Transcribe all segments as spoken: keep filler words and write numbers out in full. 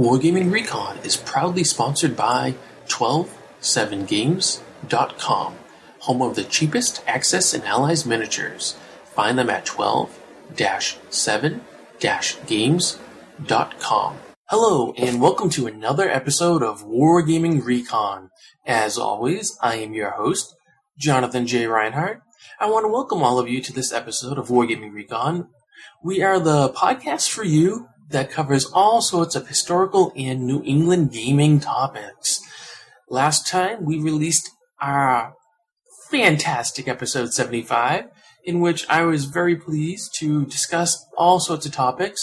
Wargaming Recon is proudly sponsored by twelve seven games dot com, home of the cheapest Axis and Allies miniatures. Find them at twelve seven games dot com. Hello, and welcome to another episode of Wargaming Recon. As always, I am your host, Jonathan J. Reinhardt. I want to welcome all of you to this episode of Wargaming Recon. We are the podcast for you that covers all sorts of historical and New England gaming topics. Last time, we released our fantastic episode seventy-five, in which I was very pleased to discuss all sorts of topics.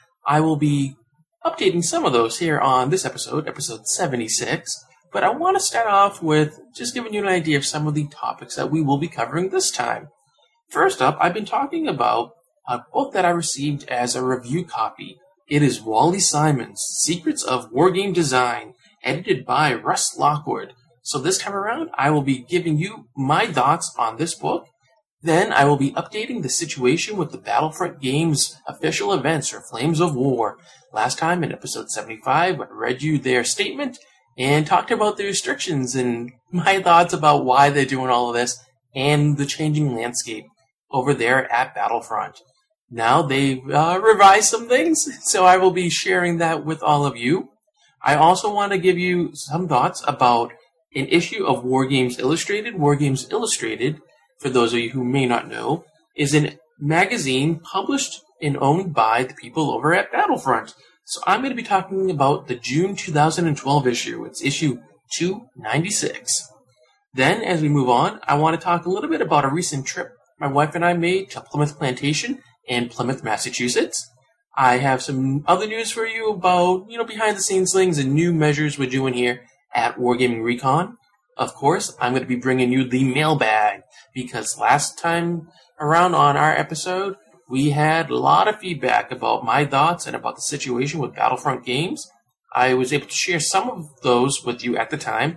I will be updating some of those here on this episode, episode seventy-six, but I want to start off with just giving you an idea of some of the topics that we will be covering this time. First up, I've been talking about a book that I received as a review copy. It is Wally Simon's Secrets of Wargame Design, edited by Russ Lockwood. So this time around, I will be giving you my thoughts on this book. Then I will be updating the situation with the Battlefront Games official events, or Flames of War. Last time in episode seventy-five, I read you their statement and talked about the restrictions and my thoughts about why they're doing all of this and the changing landscape over there at Battlefront. Now they've uh, revised some things, so I will be sharing that with all of you. I also want to give you some thoughts about an issue of Wargames Illustrated. Wargames Illustrated, for those of you who may not know, is a magazine published and owned by the people over at Battlefront. So I'm going to be talking about the June two thousand twelve issue. It's issue two ninety-six. Then, as we move on, I want to talk a little bit about a recent trip my wife and I made to Plymouth Plantation in Plymouth, Massachusetts. I have some other news for you about, you know, behind-the-scenes things and new measures we're doing here at Wargaming Recon. Of course, I'm going to be bringing you the mailbag, because last time around on our episode, we had a lot of feedback about my thoughts and about the situation with Battlefront Games. I was able to share some of those with you at the time,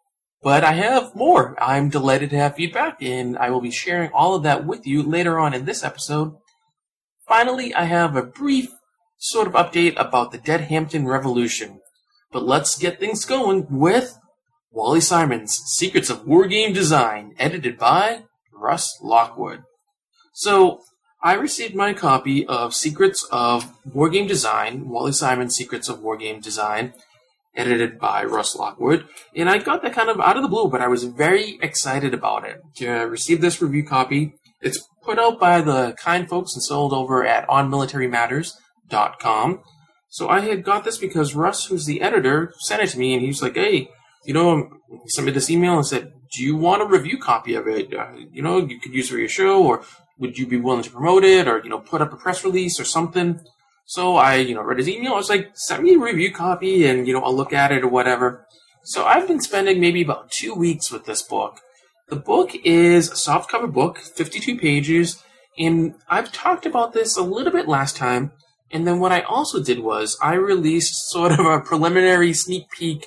but I have more. I'm delighted to have feedback, and I will be sharing all of that with you later on in this episode. Finally, I have a brief sort of update about the Deadhampton Revolution. But let's get things going with Wally Simon's Secrets of Wargame Design, edited by Russ Lockwood. So, I received my copy of Secrets of Wargame Design, Wally Simon's Secrets of Wargame Design, edited by Russ Lockwood, and I got that kind of out of the blue, but I was very excited about it to receive this review copy. It's put out by the kind folks and sold over at on military matters dot com. So I had got this because Russ, who's the editor, sent it to me, and he was like, hey, you know, he sent me this email and said, do you want a review copy of it? Uh, you know, you could use it for your show, or would you be willing to promote it, or, you know, put up a press release or something? So I, you know, read his email. I was like, send me a review copy and, you know, I'll look at it or whatever. So I've been spending maybe about two weeks with this book. The book is a softcover book, fifty-two pages, and I've talked about this a little bit last time. And then what I also did was I released sort of a preliminary sneak peek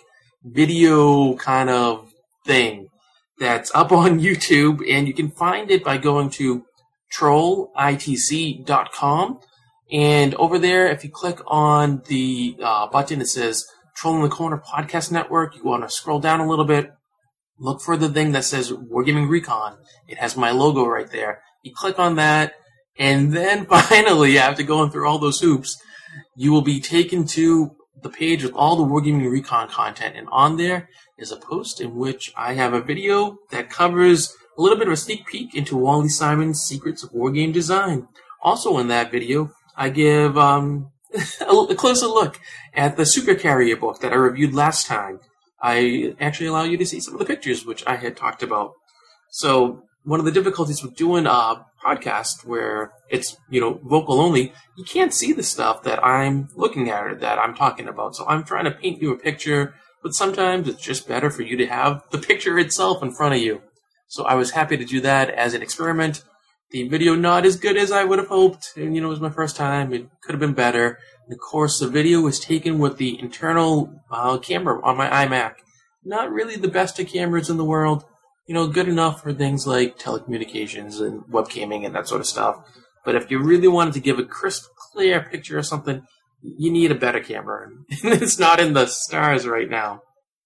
video kind of thing that's up on YouTube, and you can find it by going to troll I T C dot com. And over there, if you click on the uh, button that says Troll in the Corner Podcast Network, you want to scroll down a little bit, look for the thing that says Wargaming Recon. It has my logo right there. You click on that, and then finally, after going through all those hoops, you will be taken to the page with all the Wargaming Recon content. And on there is a post in which I have a video that covers a little bit of a sneak peek into Wally Simon's Secrets of Wargame Design. Also in that video, I give um, a closer look at the Super Carrier book that I reviewed last time. I actually allow you to see some of the pictures, which I had talked about. So one of the difficulties with doing a podcast where it's, you know, vocal only, you can't see the stuff that I'm looking at or that I'm talking about. So I'm trying to paint you a picture, but sometimes it's just better for you to have the picture itself in front of you. So I was happy to do that as an experiment. The video not as good as I would have hoped, and, you know, it was my first time. It could have been better. And of course, the video was taken with the internal uh, camera on my iMac. Not really the best of cameras in the world. You know, good enough for things like telecommunications and webcamming and that sort of stuff. But if you really wanted to give a crisp, clear picture of something, you need a better camera. And it's not in the stars right now.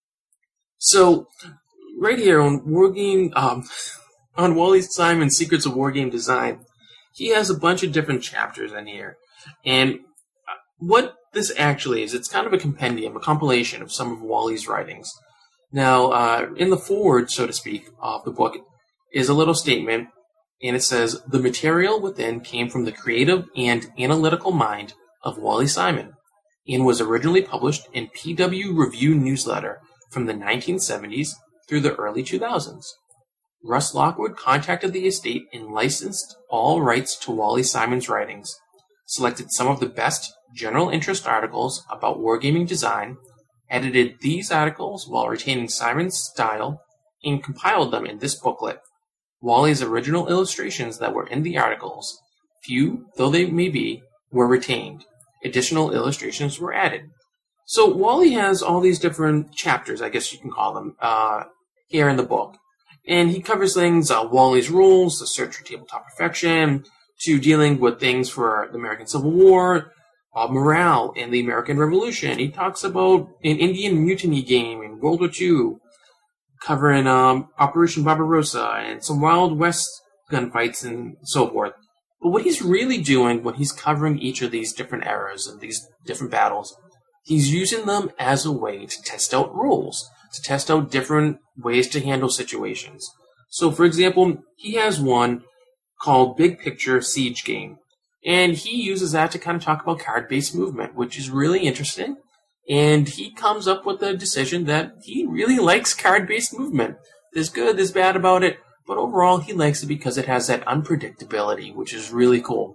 So, right here on Wargame, um, on Wally Simon's Secrets of Wargame Design, he has a bunch of different chapters in here. And what this actually is, it's kind of a compendium, a compilation of some of Wally's writings. Now, uh, in the foreword, so to speak, of the book is a little statement, and it says, "The material within came from the creative and analytical mind of Wally Simon, and was originally published in P W Review newsletter from the nineteen seventies through the early two thousands. Russ Lockwood contacted the estate and licensed all rights to Wally Simon's writings, selected some of the best general interest articles about wargaming design, edited these articles while retaining Simon's style, and compiled them in this booklet. Wally's original illustrations that were in the articles, few though they may be, were retained. Additional illustrations were added." So Wally has all these different chapters, I guess you can call them, uh, here in the book. And he covers things, uh, Wally's rules, the search for tabletop perfection, to dealing with things for the American Civil War, uh, morale in the American Revolution. He talks about an Indian mutiny game in World War Two, covering um, Operation Barbarossa and some Wild West gunfights and so forth. But what he's really doing when he's covering each of these different eras and these different battles, he's using them as a way to test out rules, to test out different ways to handle situations. So, for example, he has one called Big Picture Siege Game, and he uses that to kind of talk about card-based movement, which is really interesting. And he comes up with a decision that he really likes card-based movement. There's good, there's bad about it, but overall he likes it because it has that unpredictability, which is really cool.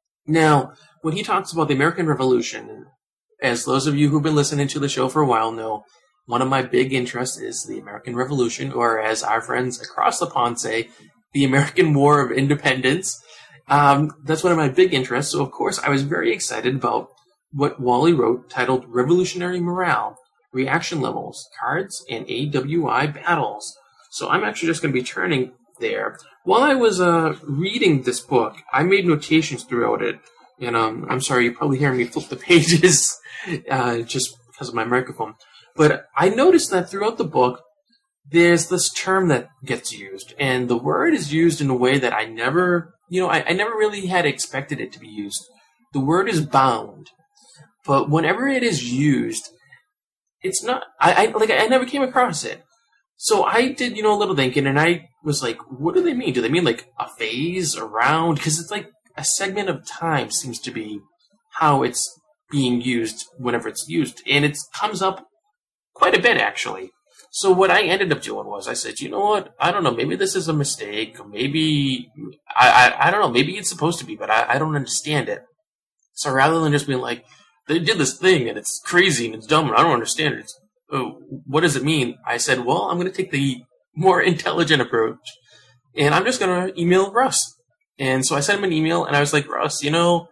Now, when he talks about the American Revolution, as those of you who've been listening to the show for a while know, one of my big interests is the American Revolution, or as our friends across the pond say, the American War of Independence. Um, that's one of my big interests, so of course I was very excited about what Wally wrote, titled Revolutionary Morale, Reaction Levels, Cards, and A W I Battles. So I'm actually just going to be turning there. While I was uh, reading this book, I made notations throughout it. And um, I'm sorry, you're probably hearing me flip the pages uh, just because of my microphone. But I noticed that throughout the book, there's this term that gets used. And the word is used in a way that I never, you know, I, I never really had expected it to be used. The word is bound. But whenever it is used, it's not, I, I like, I never came across it. So I did, you know, a little thinking, and I was like, what do they mean? Do they mean like a phase around? Because it's like a segment of time seems to be how it's being used whenever it's used. And it comes up quite a bit, actually. So what I ended up doing was I said, you know what? I don't know. Maybe this is a mistake. Maybe, I, I, I don't know. Maybe it's supposed to be, but I, I don't understand it. So rather than just being like, they did this thing, and it's crazy, and it's dumb, and I don't understand it. It's, oh, what does it mean? I said, well, I'm going to take the more intelligent approach, and I'm just going to email Russ. And so I sent him an email, and I was like, Russ, you know,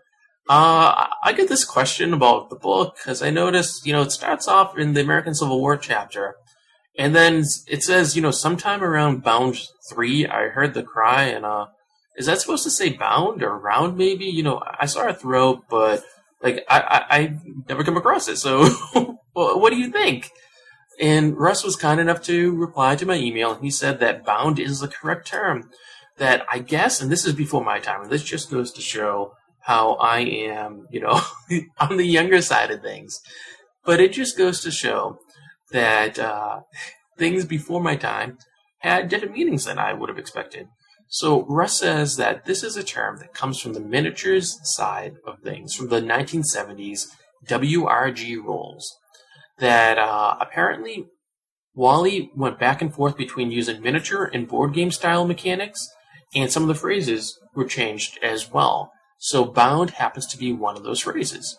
uh, I get this question about the book, because I noticed, you know, it starts off in the American Civil War chapter, and then it says, you know, sometime around Bound three, I heard the cry, and uh, is that supposed to say bound or round, maybe? You know, I saw it throughout, but Like, I, I, I never come across it, so what do you think? And Russ was kind enough to reply to my email, and he said that bound is the correct term. That I guess, and this is before my time, and this just goes to show how I am, you know, on the younger side of things. But it just goes to show that uh, things before my time had different meanings than I would have expected. So Russ says that this is a term that comes from the miniatures side of things, from the nineteen seventies W R G rules, that uh, apparently Wally went back and forth between using miniature and board game style mechanics, and some of the phrases were changed as well. So bound happens to be one of those phrases.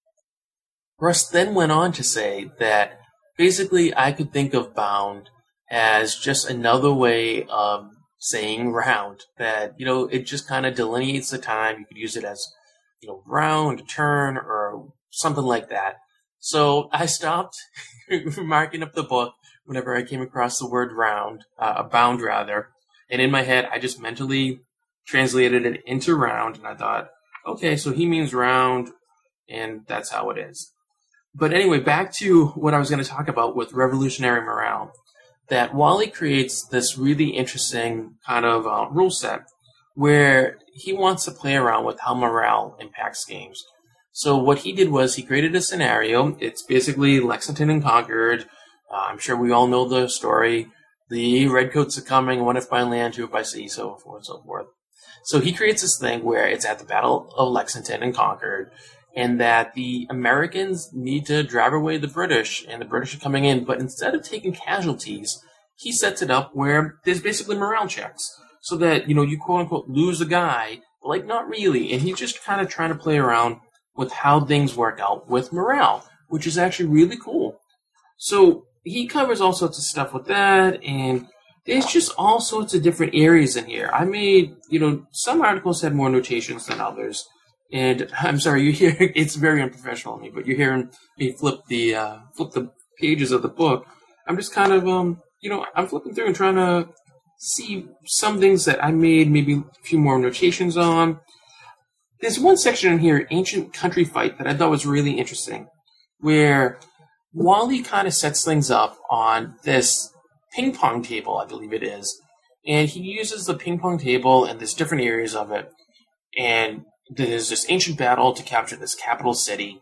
Russ then went on to say that basically I could think of bound as just another way of saying round, that, you know, it just kind of delineates the time. You could use it as, you know, round, turn, or something like that. So I stopped marking up the book whenever I came across the word round, uh, bound rather, and in my head I just mentally translated it into round, and I thought, okay, so he means round, and that's how it is. But anyway, back to what I was going to talk about with Revolutionary Morale, that Wally creates this really interesting kind of uh, rule set where he wants to play around with how morale impacts games. So what he did was he created a scenario. It's basically Lexington and Concord. Uh, I'm sure we all know the story. The Redcoats are coming, one if by land, two if by sea, so forth and so forth. So he creates this thing where it's at the Battle of Lexington and Concord, and that the Americans need to drive away the British, and the British are coming in. But instead of taking casualties, he sets it up where there's basically morale checks, so that, you know, you quote-unquote lose a guy, but like not really. And he's just kind of trying to play around with how things work out with morale, which is actually really cool. So he covers all sorts of stuff with that, and there's just all sorts of different areas in here. I made, you know, some articles had more notations than others. And I'm sorry, you hear, it's very unprofessional of me, but you're hearing me flip the, uh, flip the pages of the book. I'm just kind of, um, you know, I'm flipping through and trying to see some things that I made maybe a few more notations on. There's one section in here, Ancient Country Fight, that I thought was really interesting, where Wally kind of sets things up on this ping pong table, I believe it is. And he uses the ping pong table and there's different areas of it. And there's this ancient battle to capture this capital city.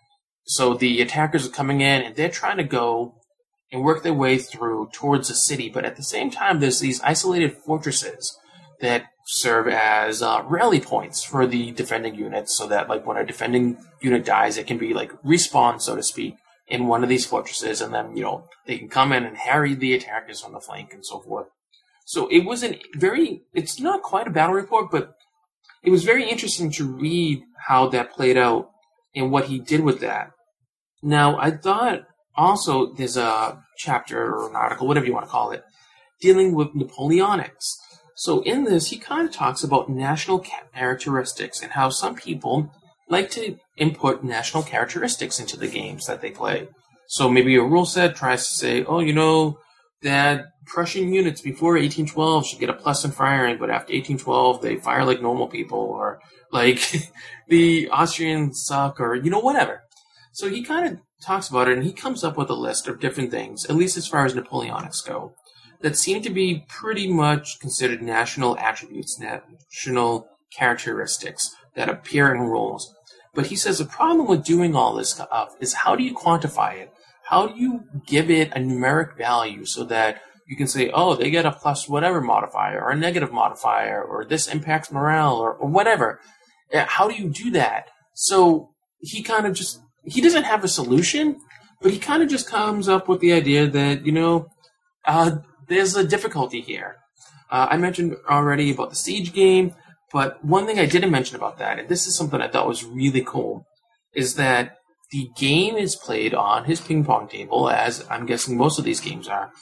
So the attackers are coming in and they're trying to go and work their way through towards the city. But at the same time, there's these isolated fortresses that serve as uh, rally points for the defending units, so that like when a defending unit dies, it can be like respawned, so to speak, in one of these fortresses, and then, you know, they can come in and harry the attackers on the flank and so forth. So it was a very, it's not quite a battle report, but it was very interesting to read how that played out and what he did with that. Now, I thought also there's a chapter or an article, whatever you want to call it, dealing with Napoleonics. So in this, he kind of talks about national characteristics and how some people like to input national characteristics into the games that they play. So maybe a rule set tries to say, oh, you know, that Prussian units before eighteen twelve should get a plus in firing, but after eighteen twelve, they fire like normal people, or like the Austrians suck, or, you know, whatever. So he kind of talks about it, and he comes up with a list of different things, at least as far as Napoleonics go, that seem to be pretty much considered national attributes, national characteristics that appear in rules. But he says the problem with doing all this stuff is, how do you quantify it? How do you give it a numeric value so that you can say, oh, they get a plus whatever modifier, or a negative modifier, or this impacts morale, or, or whatever. How do you do that? So he kind of just, he doesn't have a solution, but he kind of just comes up with the idea that, you know, uh, there's a difficulty here. Uh, I mentioned already about the Siege game, but one thing I didn't mention about that, and this is something I thought was really cool, is that the game is played on his ping pong table, as I'm guessing most of these games are.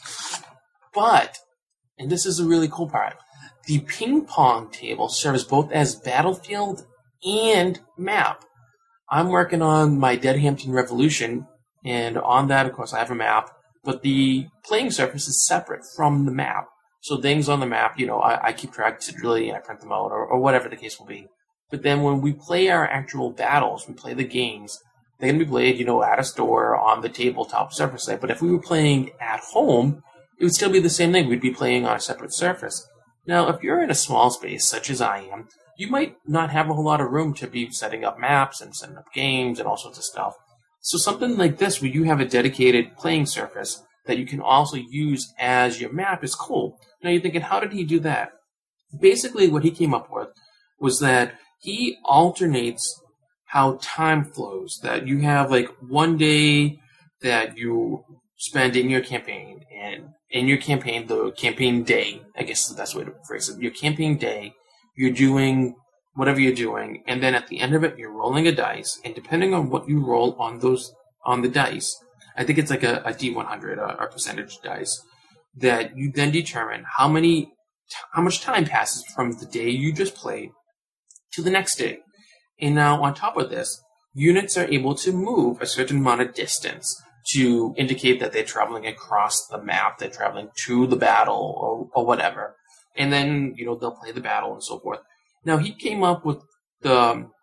But, and this is a really cool part, the ping pong table serves both as battlefield and map. I'm working on my Deadhampton Revolution, and on that, of course, I have a map, but the playing surface is separate from the map. So things on the map, you know, I, I keep track digitally and I print them out, or, or whatever the case will be. But then when we play our actual battles, we play the games, they're going to be played, you know, at a store on the tabletop surface site. But if we were playing at home, it would still be the same thing. We'd be playing on a separate surface. Now, if you're in a small space, such as I am, you might not have a whole lot of room to be setting up maps and setting up games and all sorts of stuff. So something like this, where you have a dedicated playing surface that you can also use as your map, is cool. Now you're thinking, how did he do that? Basically, what he came up with was that he alternates how time flows. That you have like one day that you spend in your campaign, and in your campaign, the campaign day, I guess is the best way to phrase it, your campaign day, you're doing whatever you're doing, and then at the end of it, you're rolling a dice, and depending on what you roll on those, on the dice, I think it's like a, a D one hundred, a, a percentage dice, that you then determine how many, how much time passes from the day you just played to the next day. And now, on top of this, units are able to move a certain amount of distance to indicate that they're traveling across the map, they're traveling to the battle, or, or whatever. And then, you know, they'll play the battle and so forth. Now, he came up with the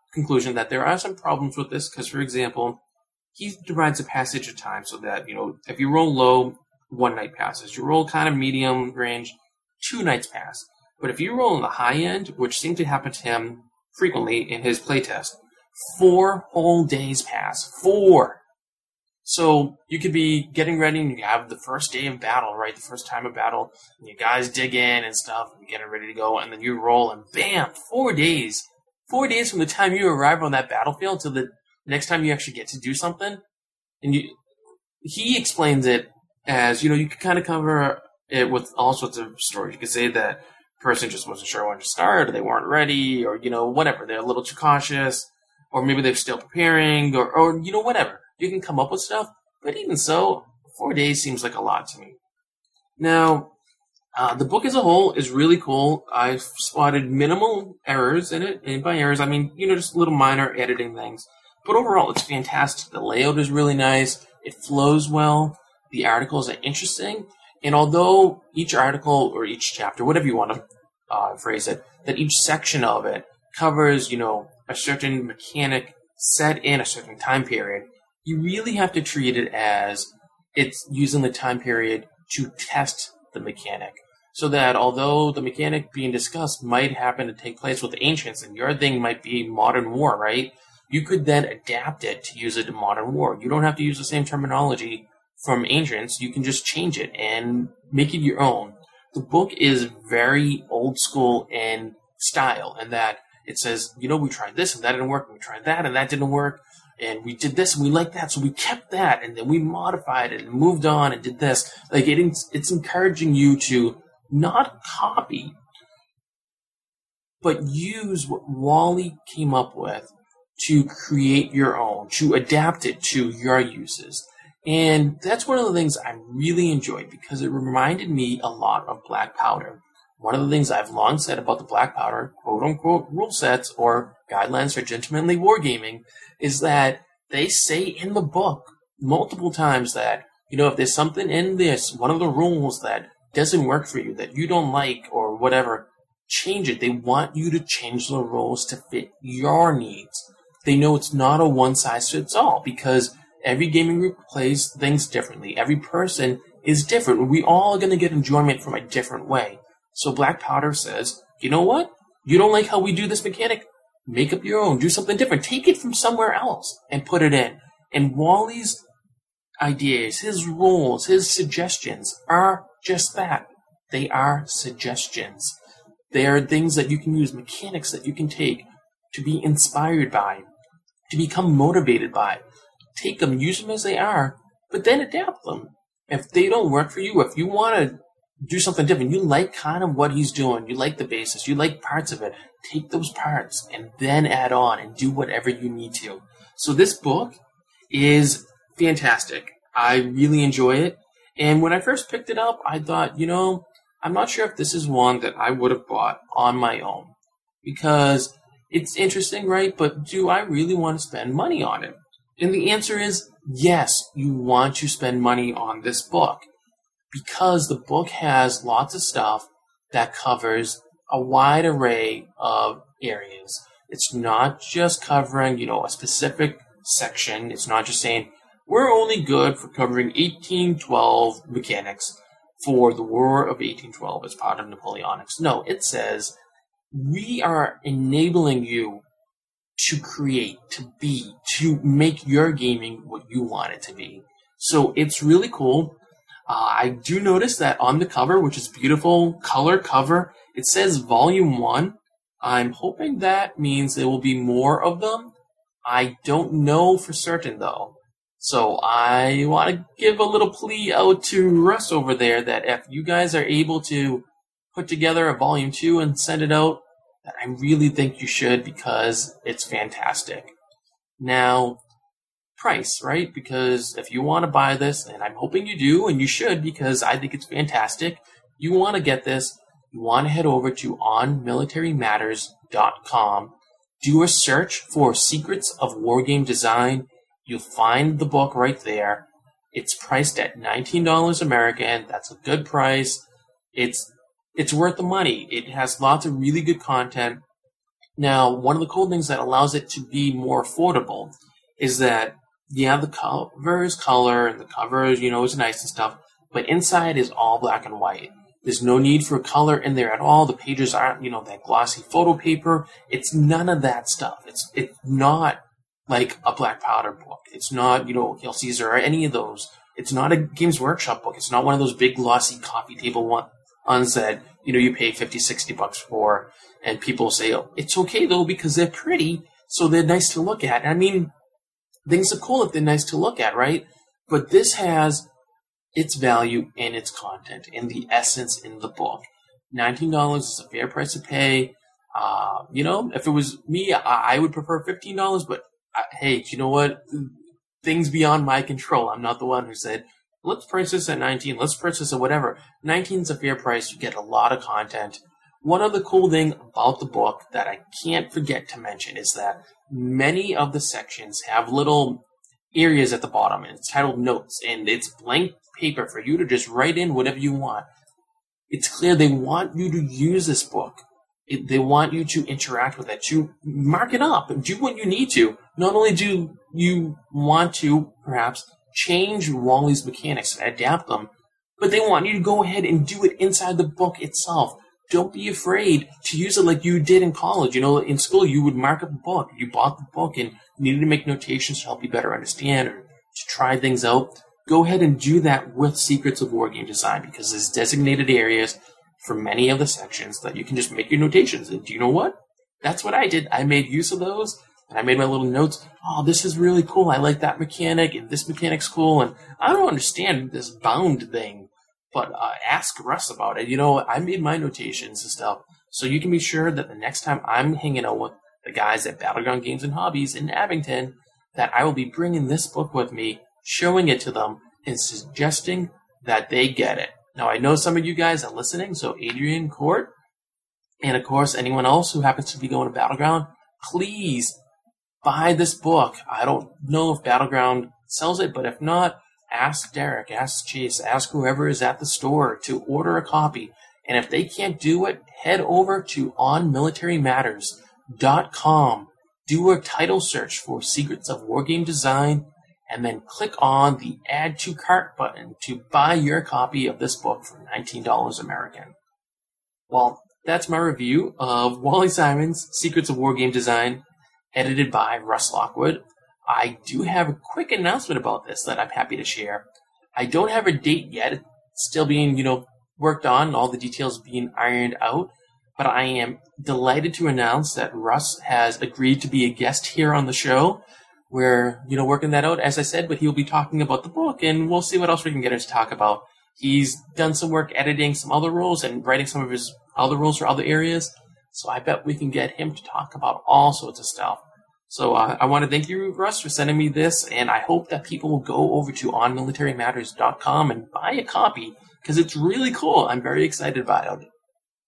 conclusion that there are some problems with this because, for example, he divides a passage of time so that, you know, if you roll low, one night passes. You roll kind of medium range, two nights pass. But if you roll in the high end, which seemed to happen to him frequently in his playtest, four whole days pass. Four! So you could be getting ready and you have the first day of battle, right? The first time of battle, and you guys dig in and stuff, and getting ready to go, and then you roll, and bam! Four days. Four days from the time you arrive on that battlefield to the next time you actually get to do something. And you, he explains it as, you know, you could kind of cover it with all sorts of stories. You could say that person just wasn't sure when to start, or they weren't ready, or, you know, whatever. They're a little too cautious, or maybe they're still preparing, or, or you know, whatever. You can come up with stuff, but even so, four days seems like a lot to me. Now, uh, the book as a whole is really cool. I've spotted minimal errors in it, and by errors, I mean, you know, just little minor editing things. But overall, it's fantastic. The layout is really nice. It flows well. The articles are interesting. And although each article or each chapter, whatever you want to uh, phrase it, that each section of it covers, you know, a certain mechanic set in a certain time period, you really have to treat it as it's using the time period to test the mechanic. So that although the mechanic being discussed might happen to take place with the ancients, and your thing might be modern war, right? You could then adapt it to use it in modern war. You don't have to use the same terminology from ancients. You can just change it and make it your own. The book is very old school in style, in that it says, you know, we tried this and that didn't work, and we tried that and that didn't work, and we did this and we liked that, so we kept that, and then we modified it and moved on and did this. Like, it, it's encouraging you to not copy, but use what Wally came up with to create your own, to adapt it to your uses. And that's one of the things I really enjoyed, because it reminded me a lot of Black Powder. One of the things I've long said about the Black Powder, quote-unquote, rule sets or guidelines for gentlemanly wargaming is that they say in the book multiple times that, you know, if there's something in this, one of the rules that doesn't work for you, that you don't like or whatever, change it. They want you to change the rules to fit your needs. They know it's not a one-size-fits-all, because every gaming group plays things differently. Every person is different. We all are going to get enjoyment from a different way. So Black Powder says, you know what? You don't like how we do this mechanic? Make up your own. Do something different. Take it from somewhere else and put it in. And Wally's ideas, his rules, his suggestions are just that. They are suggestions. They are things that you can use, mechanics that you can take to be inspired by, to become motivated by. Take them, use them as they are, but then adapt them. If they don't work for you, if you want to do something different, you like kind of what he's doing, you like the basis, you like parts of it, take those parts and then add on and do whatever you need to. So this book is fantastic. I really enjoy it. And when I first picked it up, I thought, you know, I'm not sure if this is one that I would have bought on my own, because it's interesting, right? But do I really want to spend money on it? And the answer is yes, you want to spend money on this book, because the book has lots of stuff that covers a wide array of areas. It's not just covering, you know, a specific section. It's not just saying, we're only good for covering eighteen twelve mechanics for the War of eighteen twelve as part of Napoleonics. No, it says, we are enabling you to create, to be, to make your gaming what you want it to be. So it's really cool. Uh, I do notice that on the cover, which is beautiful color cover, it says Volume one. I'm hoping that means there will be more of them. I don't know for certain, though. So I want to give a little plea out to Russ over there that if you guys are able to put together a Volume two and send it out, I really think you should, because it's fantastic. Now, price, right? Because if you want to buy this, and I'm hoping you do, and you should, because I think it's fantastic, you want to get this, you want to head over to on military matters dot com, do a search for Secrets of Wargame Design. You'll find the book right there. It's priced at nineteen dollars American. That's a good price. It's It's worth the money. It has lots of really good content. Now, one of the cool things that allows it to be more affordable is that, yeah, the cover is color and the cover, you know, is nice and stuff, but inside is all black and white. There's no need for color in there at all. The pages aren't, you know, that glossy photo paper. It's none of that stuff. It's it's not like a Black Powder book. It's not, you know, Hail Caesar or any of those. It's not a Games Workshop book. It's not one of those big glossy coffee table ones that, you know, you pay fifty, sixty bucks for. And people say, oh, it's okay though because they're pretty, so they're nice to look at. I mean, things are cool if they're nice to look at, right? But this has its value in its content, in the essence in the book. nineteen dollars is a fair price to pay. Uh, you know, if it was me, I, I would prefer fifteen dollars, but I, hey, you know what? Things beyond my control. I'm not the one who said, let's price this at nineteen, let's price this at whatever. nineteen is a fair price. You get a lot of content. One other cool thing about the book that I can't forget to mention is that many of the sections have little areas at the bottom, and it's titled notes, and it's blank paper for you to just write in whatever you want. It's clear they want you to use this book. It, they want you to interact with it, to mark it up, and do what you need to. Not only do you want to, perhaps, change Wally's mechanics and adapt them, but they want you to go ahead and do it inside the book itself. Don't be afraid to use it like you did in college. You know, in school, you would mark up a book. You bought the book and needed to make notations to help you better understand or to try things out. Go ahead and do that with Secrets of Wargame Design because there's designated areas for many of the sections that you can just make your notations. And do you know what? That's what I did. I made use of those, and I made my little notes. Oh, this is really cool. I like that mechanic, and this mechanic's cool, and I don't understand this bound thing. But uh, ask Russ about it. You know, I made my notations and stuff. So you can be sure that the next time I'm hanging out with the guys at Battleground Games and Hobbies in Abington, that I will be bringing this book with me, showing it to them, and suggesting that they get it. Now, I know some of you guys are listening, so Adrian Court, and of course, anyone else who happens to be going to Battleground, please buy this book. I don't know if Battleground sells it, but if not, ask Derek, ask Chase, ask whoever is at the store to order a copy. And if they can't do it, head over to on military matters dot com. Do a title search for Secrets of Wargame Design, and then click on the Add to Cart button to buy your copy of this book for nineteen dollars American. Well, that's my review of Wally Simon's Secrets of Wargame Design, edited by Russ Lockwood. I do have a quick announcement about this that I'm happy to share. I don't have a date yet. It's still being, you know, worked on, all the details being ironed out. But I am delighted to announce that Russ has agreed to be a guest here on the show. We're, you know, working that out, as I said, but he'll be talking about the book, and we'll see what else we can get him to talk about. He's done some work editing some other rules and writing some of his other rules for other areas. So I bet we can get him to talk about all sorts of stuff. So uh, I want to thank you, Russ, for sending me this, and I hope that people will go over to on military matters dot com and buy a copy, because it's really cool. I'm very excited about it.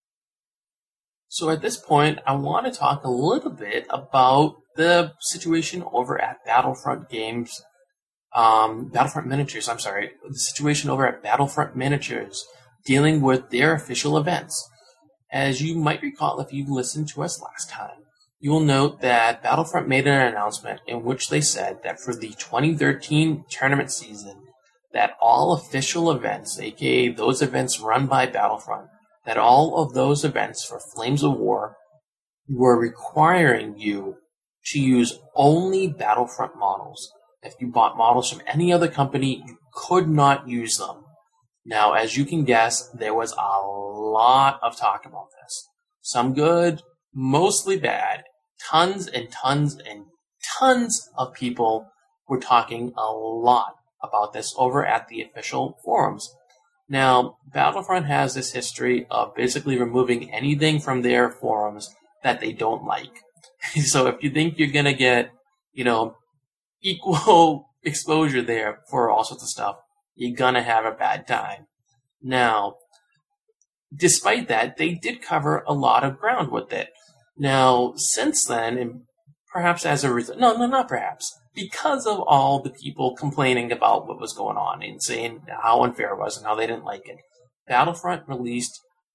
So at this point, I want to talk a little bit about the situation over at Battlefront Games, um, Battlefront Miniatures, I'm sorry, the situation over at Battlefront Miniatures, dealing with their official events. As you might recall if you've listened to us last time, you will note that Battlefront made an announcement in which they said that for the twenty thirteen tournament season, that all official events, aka those events run by Battlefront, that all of those events for Flames of War were requiring you to use only Battlefront models. If you bought models from any other company, you could not use them. Now, as you can guess, there was a lot of talk about this. Some good, mostly bad. Tons and tons and tons of people were talking a lot about this over at the official forums. Now, Battlefront has this history of basically removing anything from their forums that they don't like. So if you think you're going to get, you know, equal exposure there for all sorts of stuff, you're going to have a bad time. Now, despite that, they did cover a lot of ground with it. Now, since then, and perhaps as a result, no, no, not perhaps, because of all the people complaining about what was going on and saying how unfair it was and how they didn't like it, Battlefront released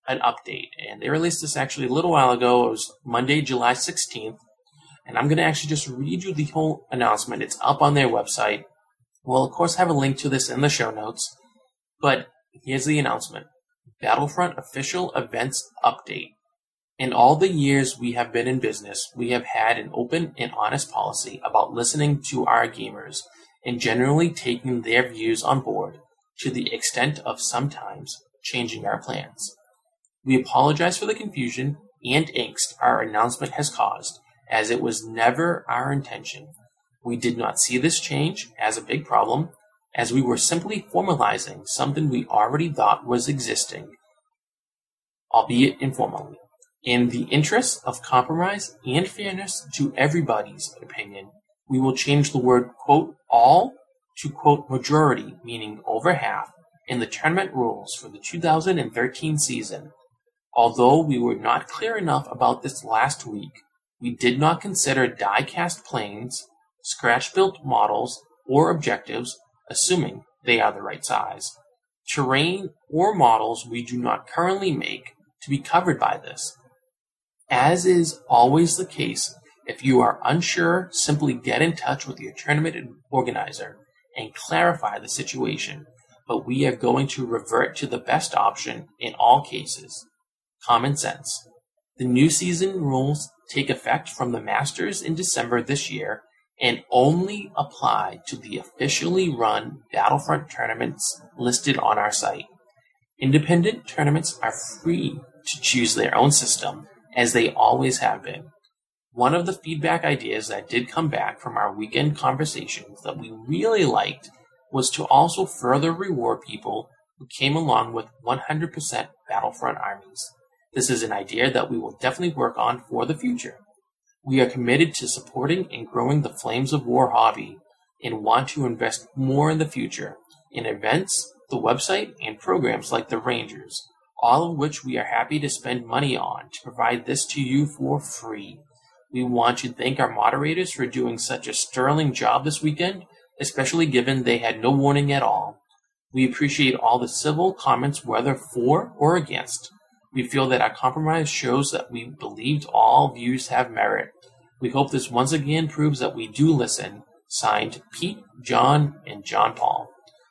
an update. And they released this actually a little while ago. It was Monday, July sixteenth. And I'm going to actually just read you the whole announcement. It's up on their website. We'll, of course, have a link to this in the show notes. But here's the announcement. Battlefront official events update. In all the years we have been in business, we have had an open and honest policy about listening to our gamers and generally taking their views on board to the extent of sometimes changing our plans. We apologize for the confusion and angst our announcement has caused, as it was never our intention. We did not see this change as a big problem, as we were simply formalizing something we already thought was existing, albeit informally. In the interest of compromise and fairness to everybody's opinion, we will change the word, quote, all to, quote, majority, meaning over half, in the tournament rules for the two thousand thirteen season. Although we were not clear enough about this last week, we did not consider die-cast planes, scratch-built models, or objectives, assuming they are the right size, terrain, or models we do not currently make to be covered by this. As is always the case, if you are unsure, simply get in touch with your tournament organizer and clarify the situation, but we are going to revert to the best option in all cases. Common sense. The new season rules take effect from the Masters in December this year and only apply to the officially run Battlefront tournaments listed on our site. Independent tournaments are free to choose their own system, as they always have been. One of the feedback ideas that did come back from our weekend conversations that we really liked was to also further reward people who came along with one hundred percent Battlefront armies. This is an idea that we will definitely work on for the future. We are committed to supporting and growing the Flames of War hobby and want to invest more in the future in events, the website, and programs like the Rangers, all of which we are happy to spend money on to provide this to you for free. We want to thank our moderators for doing such a sterling job this weekend, especially given they had no warning at all. We appreciate all the civil comments, whether for or against. We feel that our compromise shows that we believed all views have merit. We hope this once again proves that we do listen. Signed, Pete, John, and John Paul.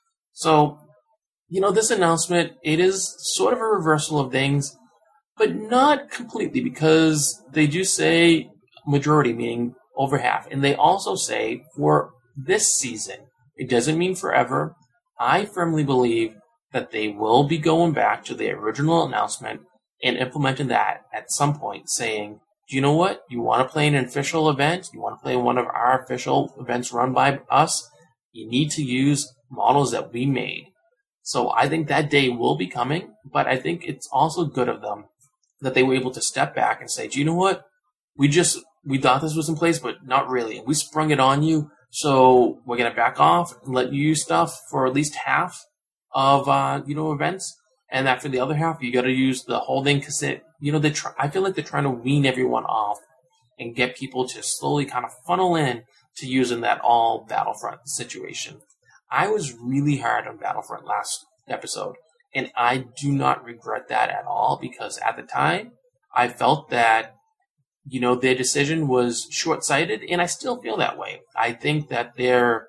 So, you know, this announcement, it is sort of a reversal of things, but not completely, because they do say majority, meaning over half. And they also say for this season. It doesn't mean forever. I firmly believe that they will be going back to the original announcement and implementing that at some point, saying, do you know what? You want to play an official event? You want to play one of our official events run by us? You need to use models that we made. So I think that day will be coming, but I think it's also good of them that they were able to step back and say, do you know what? We just, we thought this was in place, but not really. We sprung it on you, so we're going to back off and let you use stuff for at least half of, uh, you know, events. And after the other half, you got to use the whole thing because, it, you know, they try, I feel like they're trying to wean everyone off and get people to slowly kind of funnel in to using that all Battlefront situation. I was really hard on Battlefront last episode, and I do not regret that at all because at the time, I felt that, you know, their decision was short-sighted, and I still feel that way. I think that their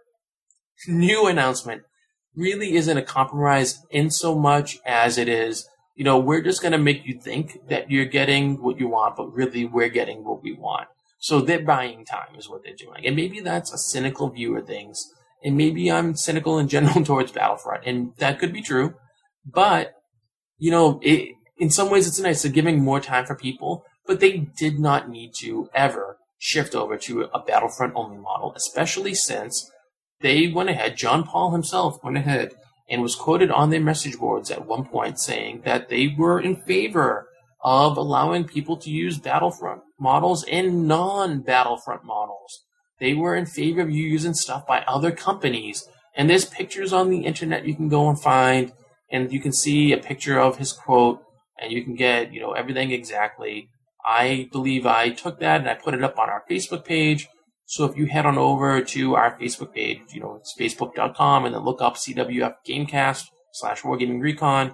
new announcement really isn't a compromise in so much as it is, you know, we're just going to make you think that you're getting what you want, but really we're getting what we want. So they're buying time is what they're doing. And maybe that's a cynical view of things. And maybe I'm cynical in general towards Battlefront, and that could be true. But, you know, it, in some ways it's nice. They're giving more time for people, but they did not need to ever shift over to a Battlefront-only model, especially since they went ahead, John Paul himself went ahead and was quoted on their message boards at one point saying that they were in favor of allowing people to use Battlefront models and non-Battlefront models. They were in favor of you using stuff by other companies. And there's pictures on the internet you can go and find, and you can see a picture of his quote, and you can get, you know, everything exactly. I believe I took that and I put it up on our Facebook page. So if you head on over to our Facebook page, you know, it's facebook dot com, and then look up C W F Gamecast slash Wargaming Recon,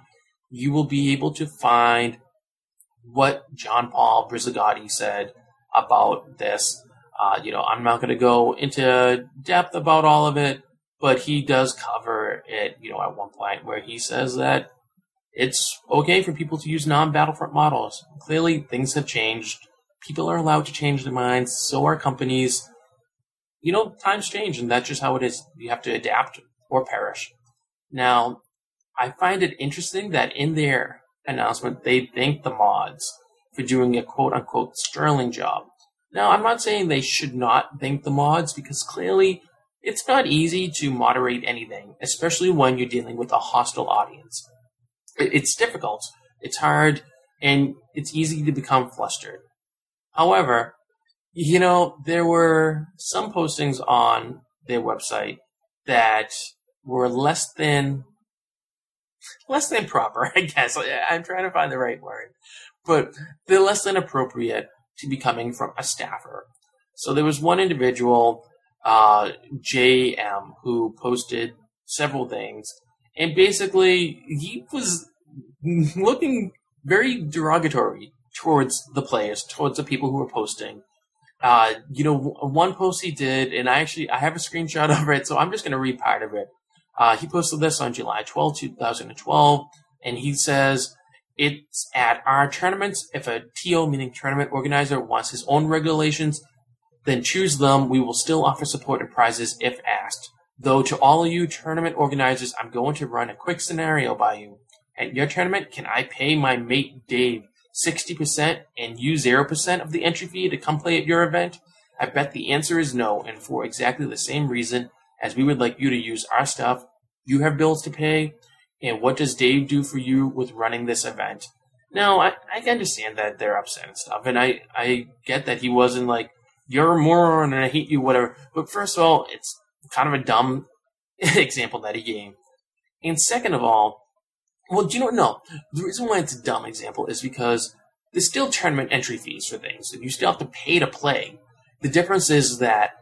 you will be able to find what John Paul Brizigotti said about this. Uh, you know, I'm not going to go into depth about all of it, but he does cover it, you know, at one point where he says that it's okay for people to use non-Battlefront models. Clearly, things have changed. People are allowed to change their minds. So are companies. You know, times change, and that's just how it is. You have to adapt or perish. Now, I find it interesting that in their announcement, they thanked the mods for doing a quote-unquote sterling job. Now, I'm not saying they should not thank the mods, because clearly it's not easy to moderate anything, especially when you're dealing with a hostile audience. It's difficult, it's hard, and it's easy to become flustered. However, you know, there were some postings on their website that were less than less than proper, I guess. I'm trying to find the right word. But they're less than appropriate to be coming from a staffer. So there was one individual, uh, J M, who posted several things. And basically, he was looking very derogatory towards the players, towards the people who were posting. Uh, you know, one post he did, and I actually, I have a screenshot of it, so I'm just going to read part of it. Uh, he posted this on July twelfth, twenty twelve, and he says, it's at our tournaments. If a T O, meaning tournament organizer, wants his own regulations, then choose them. We will still offer support and prizes if asked. Though to all of you tournament organizers, I'm going to run a quick scenario by you. At your tournament, can I pay my mate Dave sixty percent and you zero percent of the entry fee to come play at your event? I bet the answer is no, and for exactly the same reason as we would like you to use our stuff. You have bills to pay, and what does Dave do for you with running this event? Now, I, I understand that they're upset and stuff, and I, I get that he wasn't like, you're a moron and I hate you, whatever. But first of all, it's kind of a dumb example that he gave. And second of all, well, do you know what? No. The reason why it's a dumb example is because there's still tournament entry fees for things, and you still have to pay to play. The difference is that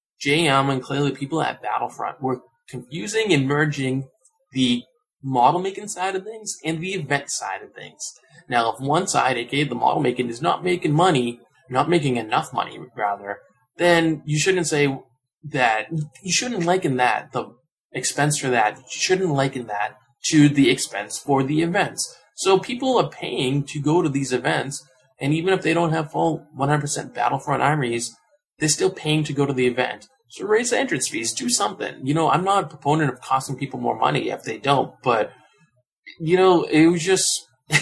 J M and clearly people at Battlefront were confusing and merging the model-making side of things and the event side of things. Now, if one side, aka the model-making, is not making money, not making enough money, rather, then you shouldn't say that, you shouldn't liken that, the expense for that, you shouldn't liken that to the expense for the events. So people are paying to go to these events, and even if they don't have full one hundred percent Battlefront armies, they're still paying to go to the event. So raise the entrance fees, do something. You know, I'm not a proponent of costing people more money if they don't, but, you know, it was just,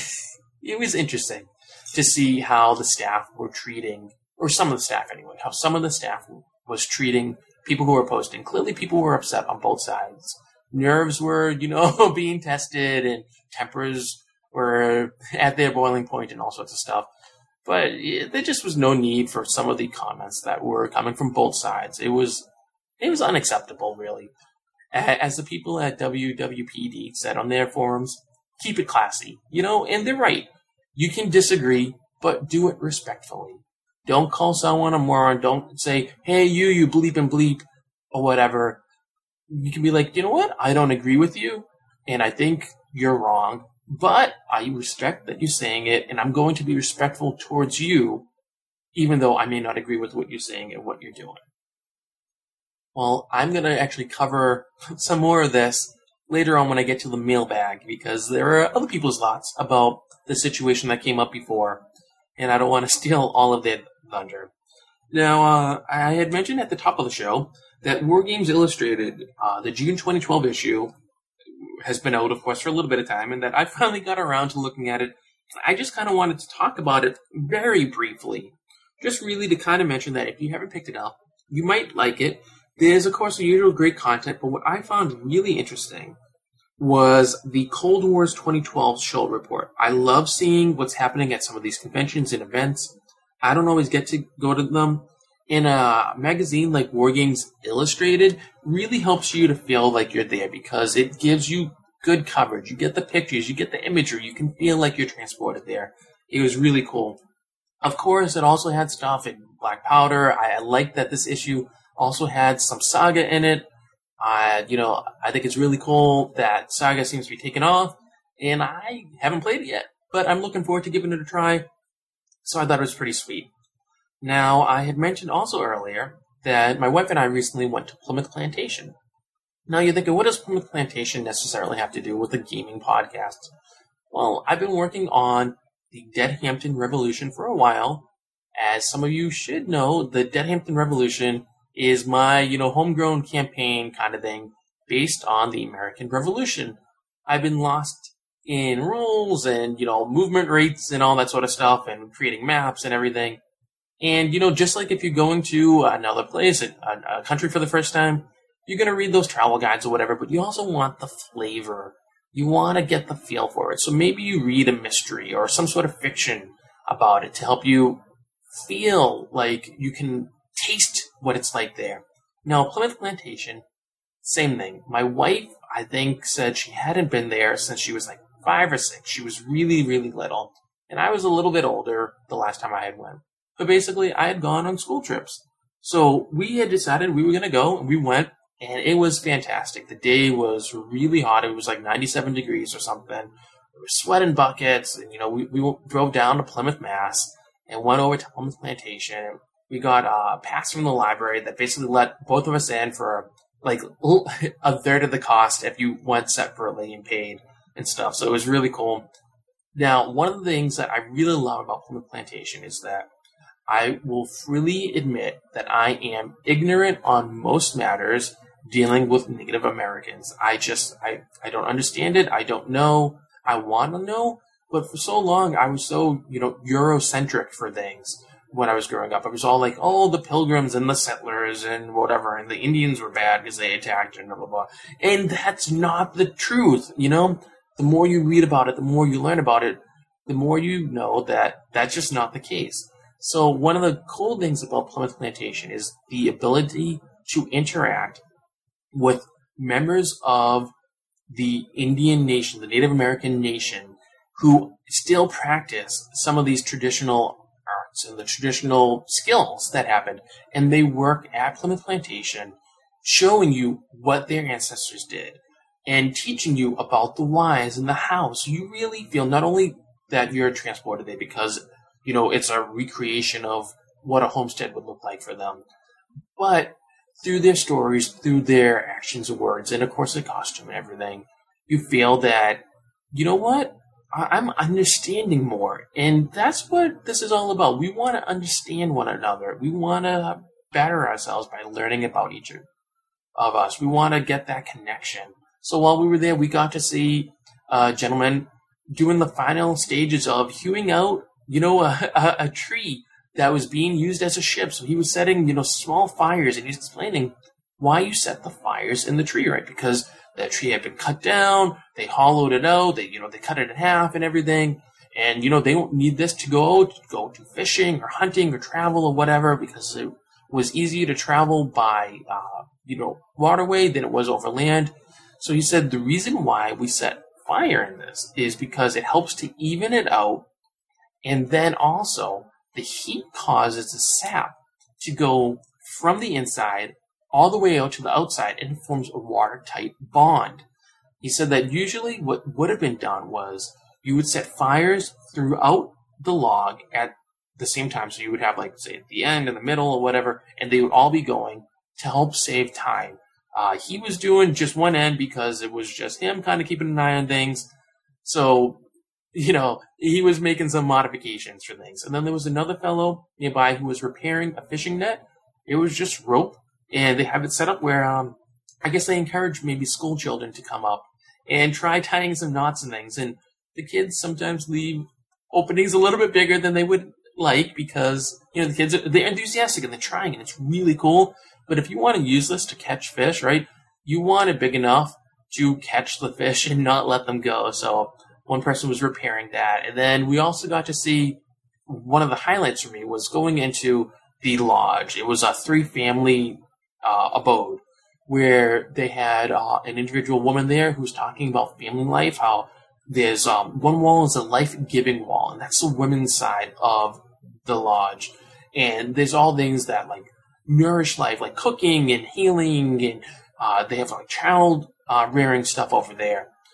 it was interesting to see how the staff were treating, or some of the staff anyway, how some of the staff was treating people who were posting. Clearly people were upset on both sides. Nerves were, you know, being tested, and tempers were at their boiling point and all sorts of stuff. But there just was no need for some of the comments that were coming from both sides. It was it was unacceptable, really. As the people at W W P D said on their forums, keep it classy. You know, and they're right. You can disagree, but do it respectfully. Don't call someone a moron. Don't say, hey, you, you bleep and bleep, or whatever. You can be like, you know what? I don't agree with you, and I think you're wrong. But I respect that you're saying it, and I'm going to be respectful towards you, even though I may not agree with what you're saying and what you're doing. Well, I'm going to actually cover some more of this later on when I get to the mailbag, because there are other people's thoughts about the situation that came up before, and I don't want to steal all of their thunder. Now, uh, I had mentioned at the top of the show that Wargames Illustrated, uh, the June twenty twelve issue, has been out, of course, for a little bit of time, and that I finally got around to looking at it. I just kind of wanted to talk about it very briefly, just really to kind of mention that if you haven't picked it up, you might like it. There's, of course, the usual great content, but what I found really interesting was the Cold Wars twenty twelve show report. I love seeing what's happening at some of these conventions and events. I don't always get to go to them. In a magazine like Wargames Illustrated, really helps you to feel like you're there, because it gives you good coverage. You get the pictures, you get the imagery, you can feel like you're transported there. It was really cool. Of course, it also had stuff in Black Powder. I like that this issue also had some Saga in it. Uh, you know, I think it's really cool that Saga seems to be taking off. and I haven't played it yet, but I'm looking forward to giving it a try. So I thought it was pretty sweet. Now, I had mentioned also earlier that my wife and I recently went to Plymouth Plantation. Now you're thinking, what does Plymouth Plantation necessarily have to do with a gaming podcast? Well, I've been working on the Deadhampton Revolution for a while. As some of you should know, the Deadhampton Revolution is my, you know, homegrown campaign kind of thing based on the American Revolution. I've been lost in rules and, you know, movement rates and all that sort of stuff and creating maps and everything. And, you know, just like if you're going to another place, a, a country for the first time, you're going to read those travel guides or whatever, but you also want the flavor. You want to get the feel for it. So maybe you read a mystery or some sort of fiction about it to help you feel like you can taste what it's like there. Now, Plymouth Plantation, same thing. My wife, I think, said she hadn't been there since she was like five or six. She was really, really little. And I was a little bit older the last time I had went. But basically, I had gone on school trips. So we had decided we were going to go, and we went, and it was fantastic. The day was really hot. It was like ninety-seven degrees or something. We were sweating buckets, and, you know, we, we drove down to Plymouth, Mass, and went over to Plymouth Plantation. We got a pass from the library that basically let both of us in for, like, a third of the cost if you went separately and paid and stuff. So it was really cool. Now, one of the things that I really love about Plymouth Plantation is that I will freely admit that I am ignorant on most matters dealing with Native Americans. I just, I, I don't understand it. I don't know. I want to know. But for so long, I was so, you know, Eurocentric for things when I was growing up. I was all like, oh, the Pilgrims and the settlers and whatever, and the Indians were bad because they attacked and blah, blah, blah. And that's not the truth, you know? The more you read about it, the more you learn about it, the more you know that that's just not the case. So one of the cool things about Plymouth Plantation is the ability to interact with members of the Indian nation, the Native American nation, who still practice some of these traditional arts and the traditional skills that happened. And they work at Plymouth Plantation showing you what their ancestors did and teaching you about the whys and the hows. So you really feel not only that you're transported there because, you know, it's a recreation of what a homestead would look like for them, but through their stories, through their actions and words, and of course the costume and everything, you feel that, you know what, I- I'm understanding more. And that's what this is all about. We want to understand one another. We want to better ourselves by learning about each of us. We want to get that connection. So while we were there, we got to see a gentleman doing the final stages of hewing out, you know, a, a, a tree that was being used as a ship. So he was setting, you know, small fires, and he's explaining why you set the fires in the tree, right? Because the tree had been cut down, they hollowed it out, they, you know, they cut it in half and everything. And, you know, they don't need this to go, to go to fishing or hunting or travel or whatever, because it was easier to travel by, uh, you know, waterway than it was over land. So he said the reason why we set fire in this is because it helps to even it out. And then also, the heat causes the sap to go from the inside all the way out to the outside, and it forms a watertight bond. He said that usually what would have been done was you would set fires throughout the log at the same time. So you would have, like, say, at the end, in the middle, or whatever, and they would all be going to help save time. Uh, he was doing just one end because it was just him kind of keeping an eye on things. So, you know, he was making some modifications for things. And then there was another fellow nearby who was repairing a fishing net. It was just rope, and they have it set up where, um, I guess they encourage maybe school children to come up and try tying some knots and things. And the kids sometimes leave openings a little bit bigger than they would like because, you know, the kids, are, they're enthusiastic and they're trying, and it's really cool. But if you want to use this to catch fish, right, you want it big enough to catch the fish and not let them go. So one person was repairing that. And then we also got to see, one of the highlights for me was going into the lodge. It was a three-family uh, abode where they had uh, an individual woman there who was talking about family life, how there's um, one wall is a life-giving wall, and that's the women's side of the lodge. And there's all things that, like, nourish life, like cooking and healing, and uh, they have, like, child uh, rearing stuff over there.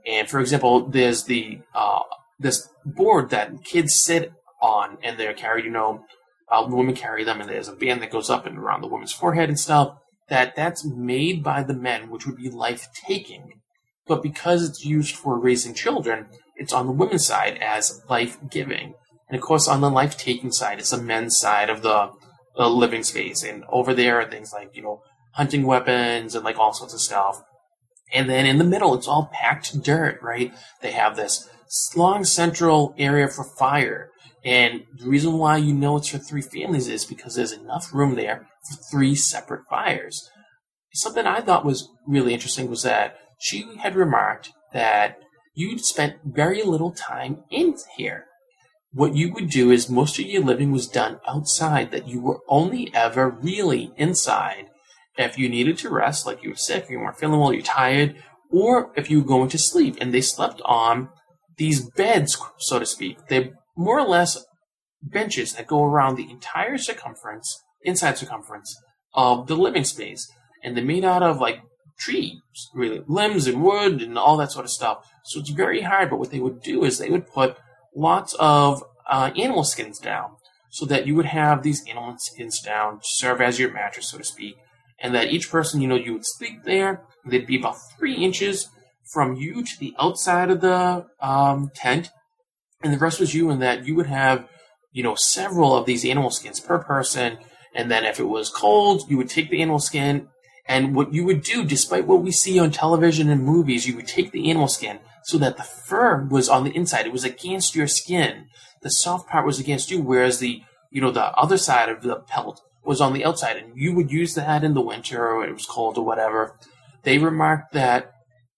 And for example, there's the uh, this board that kids sit on, and they're carried, you know, uh, the women carry them, and there's a band that goes up and around the woman's forehead and stuff. That that's made by the men, which would be life-taking. But because it's used for raising children, it's on the women's side as life-giving. And of course, on the life-taking side, it's the men's side of the uh, living space. And over there are things like, you know, hunting weapons and like all sorts of stuff. And then in the middle, it's all packed dirt, right? They have this long central area for fire. And the reason why you know it's for three families is because there's enough room there for three separate fires. Something I thought was really interesting was that she had remarked that you'd spent very little time in here. What you would do is most of your living was done outside, that you were only ever really inside if you needed to rest, like you were sick, you weren't feeling well, you're tired, or if you were going to sleep. And they slept on these beds, so to speak. They're more or less benches that go around the entire circumference, inside circumference of the living space. And they're made out of like trees, really, limbs and wood and all that sort of stuff. So it's very hard, but what they would do is they would put lots of uh, animal skins down so that you would have these animal skins down to serve as your mattress, so to speak. And that each person, you know, you would sleep there. They'd be about three inches from you to the outside of the um, tent. And the rest was you, and that you would have, you know, several of these animal skins per person. And then if it was cold, you would take the animal skin. And what you would do, despite what we see on television and movies, you would take the animal skin so that the fur was on the inside. It was against your skin. The soft part was against you, whereas the, you know, the other side of the pelt was on the outside. And you would use that in the winter, or it was cold or whatever. They remarked that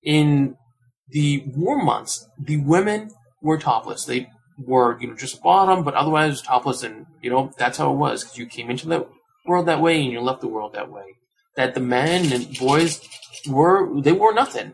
in the warm months, the women were topless. They were, you know, just bottom, but otherwise topless. And, you know, that's how it was, because you came into the world that way and you left the world that way. That the men and boys were, they wore nothing.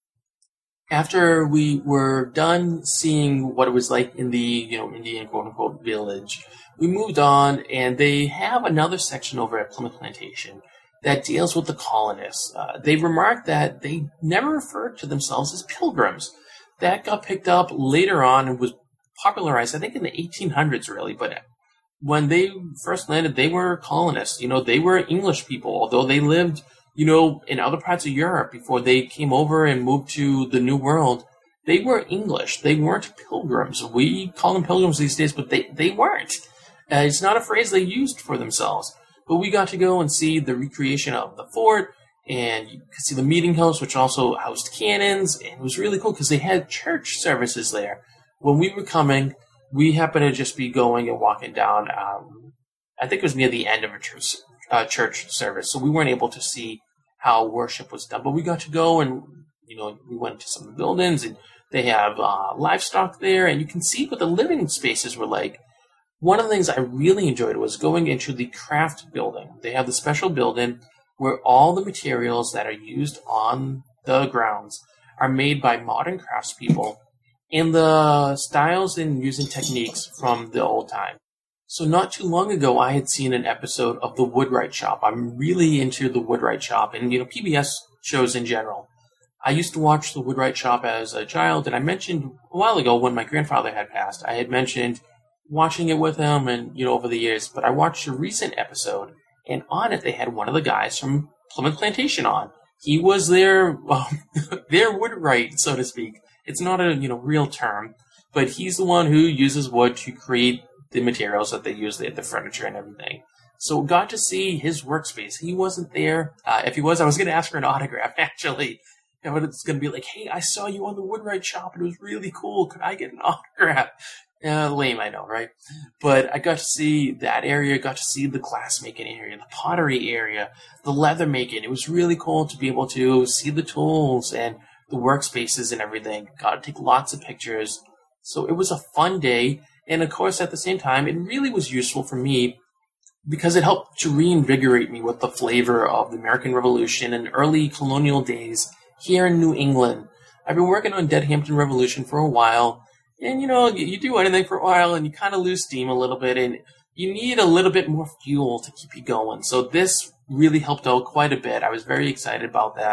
After we were done seeing what it was like in the, you know, Indian quote-unquote village, we moved on, and they have another section over at Plymouth Plantation that deals with the colonists. Uh, they remarked that they never referred to themselves as pilgrims. That got picked up later on and was popularized, I think, in the eighteen hundreds, really, but when they first landed, they were colonists. You know, they were English people, although they lived, you know, in other parts of Europe before they came over and moved to the New World. They were English. They weren't pilgrims. We call them pilgrims these days, but they, they weren't. Uh, it's not a phrase they used for themselves. But we got to go and see the recreation of the fort, and you could see the meeting house, which also housed cannons, and it was really cool because they had church services there. When we were coming, we happened to just be going and walking down, um, I think it was near the end of a church, uh, church service, so we weren't able to see how worship was done. But we got to go, and, you know, we went to some of the buildings, and they have uh, livestock there, and you can see what the living spaces were like. One of the things I really enjoyed was going into the craft building. They have the special building where all the materials that are used on the grounds are made by modern craftspeople in the styles and using techniques from the old time. So not too long ago, I had seen an episode of The Woodwright Shop. I'm really into The Woodwright Shop and, you know, P B S shows in general. I used to watch The Woodwright Shop as a child, and I mentioned a while ago when my grandfather had passed, I had mentioned watching it with him and, you know, over the years. But I watched a recent episode, and on it they had one of the guys from Plymouth Plantation on. He was their, well, their woodwright, so to speak. It's not a, you know, real term, but he's the one who uses wood to create the materials that they use, the, the furniture and everything. So got to see his workspace. He wasn't there. Uh, if he was, I was going to ask for an autograph, actually. And it's going to be like, hey, I saw you on the Woodwright Shop, and it was really cool. Could I get an autograph? Uh, lame, I know, right? But I got to see that area, got to see the glass-making area, the pottery area, the leather-making. It was really cool to be able to see the tools and the workspaces and everything. Got to take lots of pictures. So it was a fun day. And, of course, at the same time, it really was useful for me because it helped to reinvigorate me with the flavor of the American Revolution and early colonial days here in New England. I've been working on Dead Hampton Revolution for a while. And, you know, you do anything for a while and you kind of lose steam a little bit, and you need a little bit more fuel to keep you going. So this really helped out quite a bit. I was very excited about that.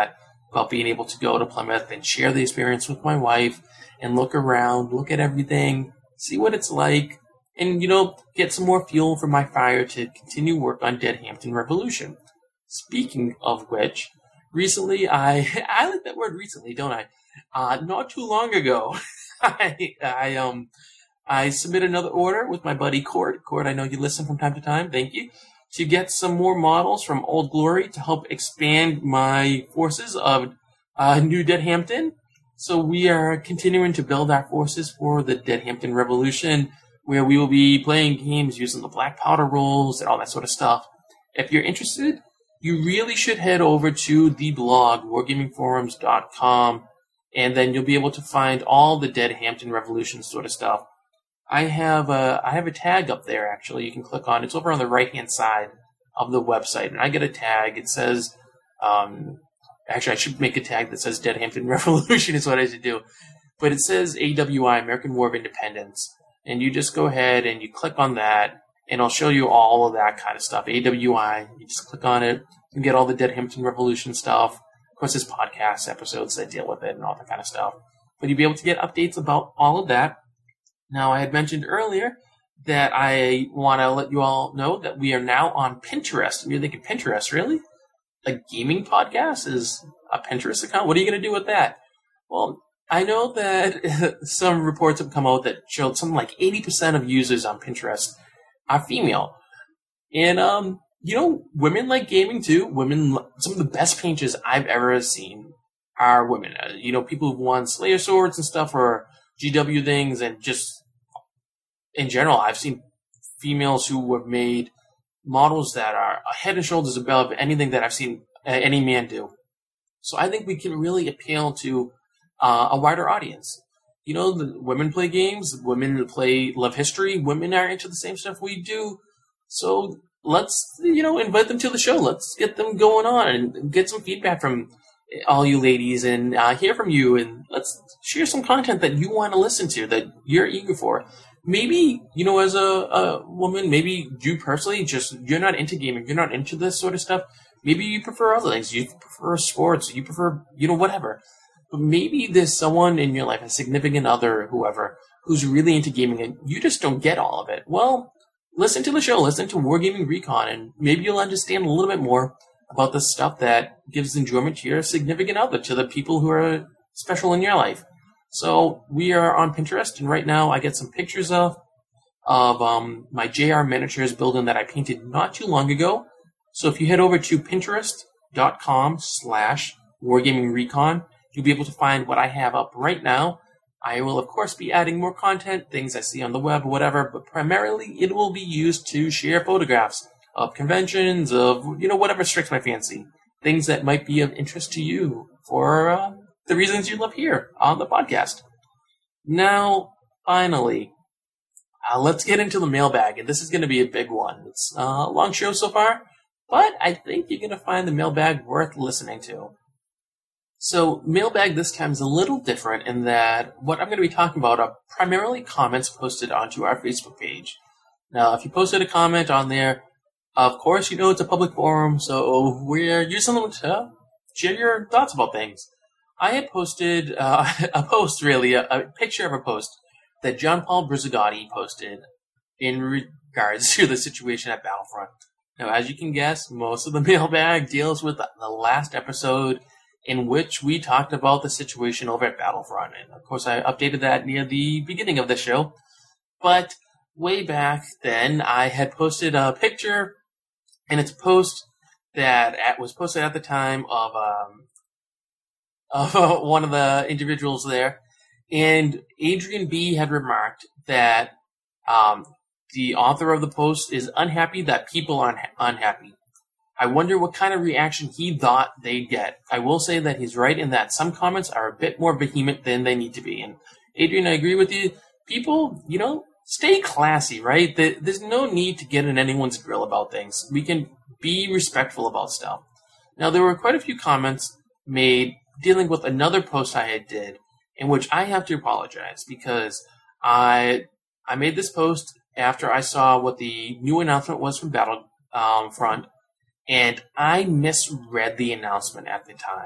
about being able to go to Plymouth and share the experience with my wife and look around, look at everything, see what it's like, and, you know, get some more fuel for my fire to continue work on Deadhampton Revolution. Speaking of which, recently I, I like that word recently, don't I? Uh, not too long ago, I, I, um, I submitted another order with my buddy Cord. Cord, I know you listen from time to time. Thank you. To get some more models from Old Glory to help expand my forces of uh, New Deadhampton. So we are continuing to build our forces for the Deadhampton Revolution, where we will be playing games using the black powder rolls and all that sort of stuff. If you're interested, you really should head over to the blog, wargaming forums dot com, and then you'll be able to find all the Deadhampton Revolution sort of stuff. I have a I have a tag up there, actually, you can click on. It's over on the right-hand side of the website, and I get a tag. It says, um, actually, I should make a tag that says Deadhampton Revolution is what I should do. But it says A W I, American War of Independence, and you just go ahead and you click on that, and I'll show you all of that kind of stuff. A W I, you just click on it, you can get all the Deadhampton Revolution stuff. Of course, there's podcast episodes that deal with it and all that kind of stuff. But you'll be able to get updates about all of that. Now, I had mentioned earlier that I want to let you all know that we are now on Pinterest. And you're thinking, Pinterest, really? A gaming podcast is a Pinterest account? What are you going to do with that? Well, I know that some reports have come out that showed something like eighty percent of users on Pinterest are female. And, um, you know, women like gaming too. Women, some of the best painters I've ever seen are women. Uh, you know, people who've won Slayer swords and stuff, or G W things, and just in general, I've seen females who have made models that are head and shoulders above anything that I've seen any man do. So I think we can really appeal to uh, a wider audience. You know, the women play games, women play love history, women are into the same stuff we do. So let's, you know, invite them to the show. Let's get them going on and get some feedback from all you ladies and uh, hear from you, and let's share some content that you want to listen to, that you're eager for. Maybe, you know, as a, a woman, maybe you personally just, you're not into gaming, you're not into this sort of stuff. Maybe you prefer other things. You prefer sports, you prefer, you know, whatever. But maybe there's someone in your life, a significant other, whoever, who's really into gaming and you just don't get all of it. Well, listen to the show, listen to Wargaming Recon, and maybe you'll understand a little bit more about the stuff that gives enjoyment to your significant other, to the people who are special in your life. So we are on Pinterest, and right now I get some pictures of of um, my J R Miniatures building that I painted not too long ago. So if you head over to pinterest.com slash wargamingrecon, you'll be able to find what I have up right now. I will, of course, be adding more content, things I see on the web, whatever, but primarily it will be used to share photographs of conventions, of, you know, whatever strikes my fancy. Things that might be of interest to you for uh, the reasons you love here on the podcast. Now, finally, uh, let's get into the mailbag, and this is going to be a big one. It's uh, a long show so far, but I think you're going to find the mailbag worth listening to. So, mailbag this time is a little different in that what I'm going to be talking about are primarily comments posted onto our Facebook page. Now, if you posted a comment on there, of course, you know it's a public forum, so we're using them to share your thoughts about things. I had posted uh, a post, really, a, a picture of a post that John Paul Brizigotti posted in regards to the situation at Battlefront. Now, as you can guess, most of the mailbag deals with the last episode in which we talked about the situation over at Battlefront. And, of course, I updated that near the beginning of the show. But way back then, I had posted a picture, and it's a post that at, was posted at the time of, um, of uh, one of the individuals there. And Adrian B. had remarked that um, the author of the post is unhappy that people are unha- unhappy. I wonder what kind of reaction he thought they'd get. I will say that he's right in that some comments are a bit more vehement than they need to be. And Adrian, I agree with you. People, you know, stay classy, right? There's no need to get in anyone's grill about things. We can be respectful about stuff. Now, there were quite a few comments made dealing with another post I had did, in which I have to apologize because I I made this post after I saw what the new announcement was from Battlefront, um, and I misread the announcement at the time.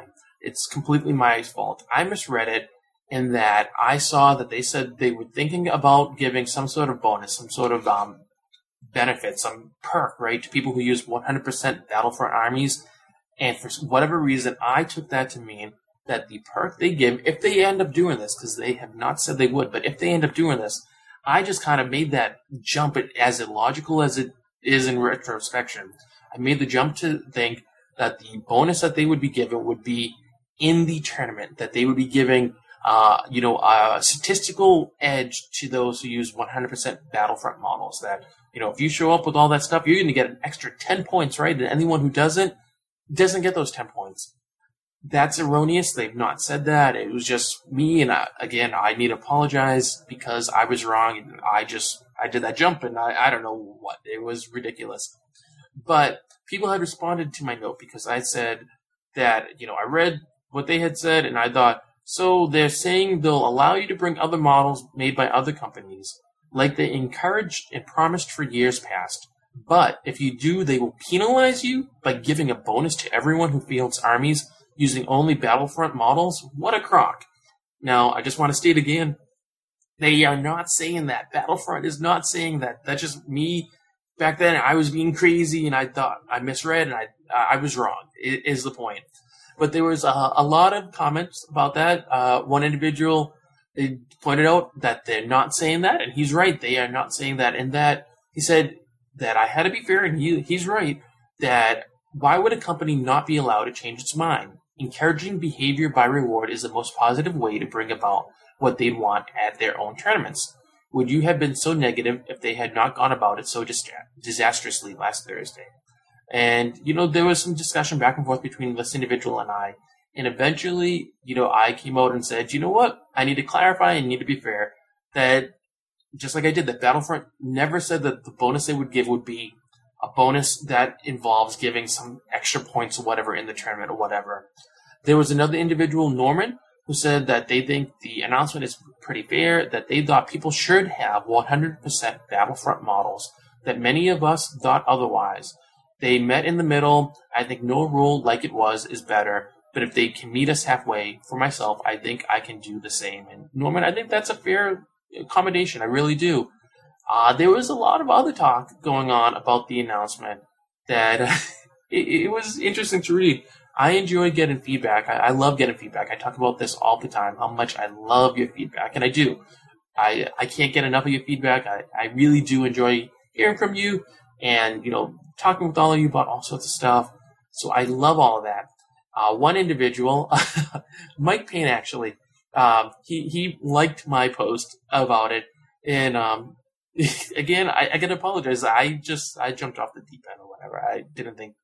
it's completely my fault. I misread it in that I saw that they said they were thinking about giving some sort of bonus, some sort of um, benefit, some perk, right, to people who use one hundred percent Battlefront armies. And for whatever reason, I took that to mean that the perk they give, if they end up doing this, because they have not said they would, but if they end up doing this, I just kind of made that jump as illogical as it is in retrospection. I made the jump to think that the bonus that they would be given would be in the tournament, that they would be giving, uh, you know, a statistical edge to those who use one hundred percent Battlefront models. That, you know, if you show up with all that stuff, you're going to get an extra ten points, right? And anyone who doesn't, doesn't get those ten points. That's erroneous. They've not said that. It was just me, and I, again, I need to apologize because I was wrong, and I just, I did that jump, and I, I don't know what. It was ridiculous. But people had responded to my note because I said that, you know, I read what they had said, and I thought, so they're saying they'll allow you to bring other models made by other companies, like they encouraged and promised for years past. But if you do, they will penalize you by giving a bonus to everyone who fields armies using only Battlefront models? What a crock. Now, I just want to state again, they are not saying that. Battlefront is not saying that. That's just me. Back then, I was being crazy, and I thought I misread, and I I was wrong, is the point. But there was a, a lot of comments about that. Uh, one individual they pointed out that they're not saying that, and he's right. They are not saying that. And that he said that I had to be fair, and he, he's right, that why would a company not be allowed to change its mind? Encouraging behavior by reward is the most positive way to bring about what they want at their own tournaments. Would you have been so negative if they had not gone about it so dis- disastrously last Thursday? And, you know, there was some discussion back and forth between this individual and I. And eventually, you know, I came out and said, you know what? I need to clarify and need to be fair that just like I did, that Battlefront never said that the bonus they would give would be a bonus that involves giving some extra points or whatever in the tournament or whatever. There was another individual, Norman, who said that they think the announcement is pretty fair, that they thought people should have one hundred percent Battlefront models, that many of us thought otherwise. They met in the middle. I think no rule like it was is better, but if they can meet us halfway, for myself, I think I can do the same. And Norman, I think that's a fair accommodation. I really do. Uh, there was a lot of other talk going on about the announcement that uh, it, it was interesting to read. I enjoy getting feedback. I, I love getting feedback. I talk about this all the time, how much I love your feedback, and I do. I I can't get enough of your feedback. I, I really do enjoy hearing from you and, you know, talking with all of you about all sorts of stuff. So I love all of that. Uh, one individual, Mike Payne, actually, um, he, he liked my post about it, and um, again, I, I gotta apologize. I just, I jumped off the deep end or whatever. I didn't think,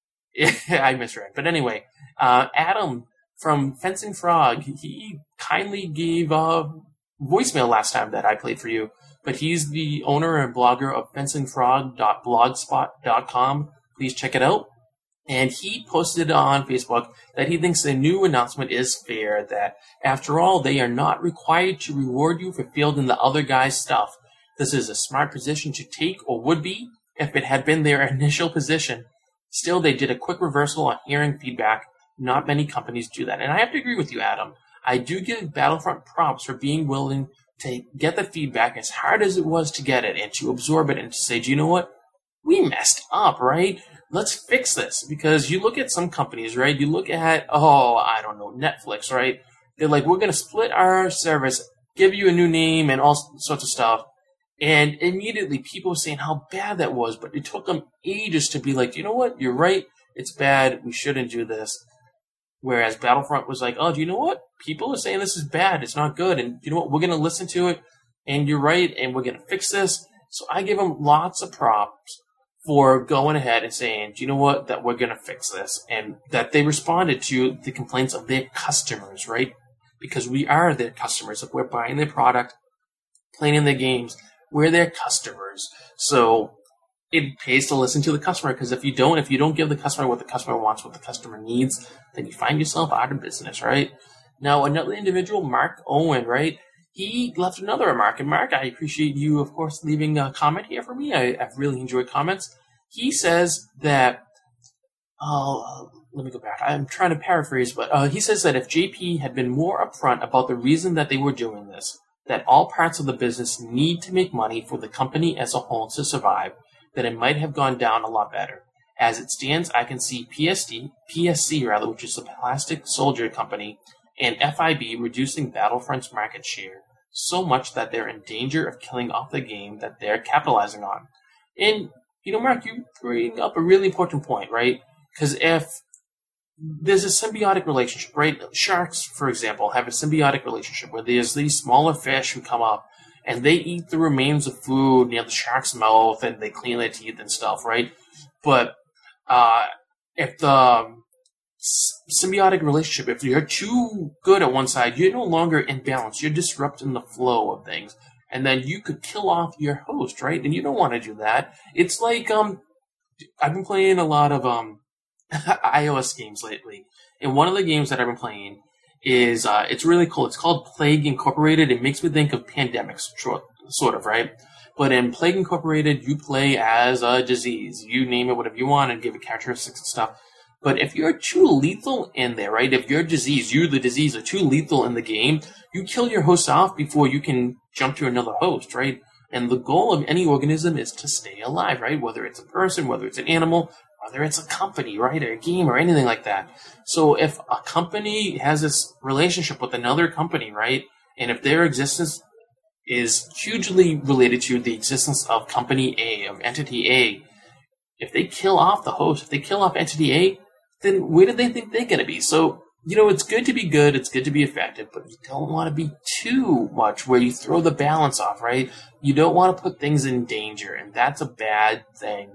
I misread. But anyway, uh, Adam from Fencing Frog, he kindly gave a voicemail last time that I played for you. But he's the owner and blogger of fencing frog dot blogspot dot com. Please check it out. And he posted on Facebook that he thinks the new announcement is fair, that after all, they are not required to reward you for fielding the other guy's stuff. This is a smart position to take, or would be, if it had been their initial position. Still, they did a quick reversal on hearing feedback. Not many companies do that. And I have to agree with you, Adam. I do give Battlefront props for being willing to get the feedback as hard as it was to get it and to absorb it and to say, do you know what? We messed up, right? Let's fix this. Because you look at some companies, right? You look at, oh, I don't know, Netflix, right? They're like, we're going to split our service, give you a new name and all sorts of stuff. And immediately people were saying how bad that was, but it took them ages to be like, you know what? You're right. It's bad. We shouldn't do this. Whereas Battlefront was like, oh, do you know what? People are saying this is bad. It's not good. And you know what? We're going to listen to it. And you're right. And we're going to fix this. So I give them lots of props for going ahead and saying, do you know what? That we're going to fix this. And that they responded to the complaints of their customers, right? Because we are their customers. If we're buying their product, playing in their games, we're their customers. So it pays to listen to the customer, because if you don't, if you don't give the customer what the customer wants, what the customer needs, then you find yourself out of business, right? Now, another individual, Mark Owen, right? He left another remark. And Mark, I appreciate you, of course, leaving a comment here for me. I, I've really enjoyed comments. He says that uh, let me go back. I'm trying to paraphrase, but uh, he says that if J P had been more upfront about the reason that they were doing this, that all parts of the business need to make money for the company as a whole to survive, then it might have gone down a lot better. As it stands, I can see P S D, P S C rather, which is the Plastic Soldier Company, and F I B reducing Battlefront's market share so much that they're in danger of killing off the game that they're capitalizing on. And, you know, Mark, you bring up a really important point, right? Because if there's a symbiotic relationship, right? Sharks, for example, have a symbiotic relationship where there's these smaller fish who come up and they eat the remains of food near the shark's mouth and they clean their teeth and stuff, right? But uh, if the symbiotic relationship, if you're too good at one side, you're no longer in balance. You're disrupting the flow of things. And then you could kill off your host, right? And you don't want to do that. It's like, um, I've been playing a lot of um, iOS games lately. And one of the games that I've been playing is, uh, it's really cool. It's called Plague Incorporated. It makes me think of pandemics, sort of, right? But in Plague Incorporated, you play as a disease. You name it whatever you want and give it characteristics and stuff. But if you're too lethal in there, right, if your disease, you, the disease, are too lethal in the game, you kill your host off before you can jump to another host, right? And the goal of any organism is to stay alive, right? Whether it's a person, whether it's an animal, whether it's a company, right, or a game or anything like that. So if a company has this relationship with another company, right, and if their existence is hugely related to the existence of company A, of entity A, if they kill off the host, if they kill off entity A, then where do they think they're going to be? So, you know, it's good to be good, it's good to be effective, but you don't want to be too much where you throw the balance off, right? You don't want to put things in danger, and that's a bad thing.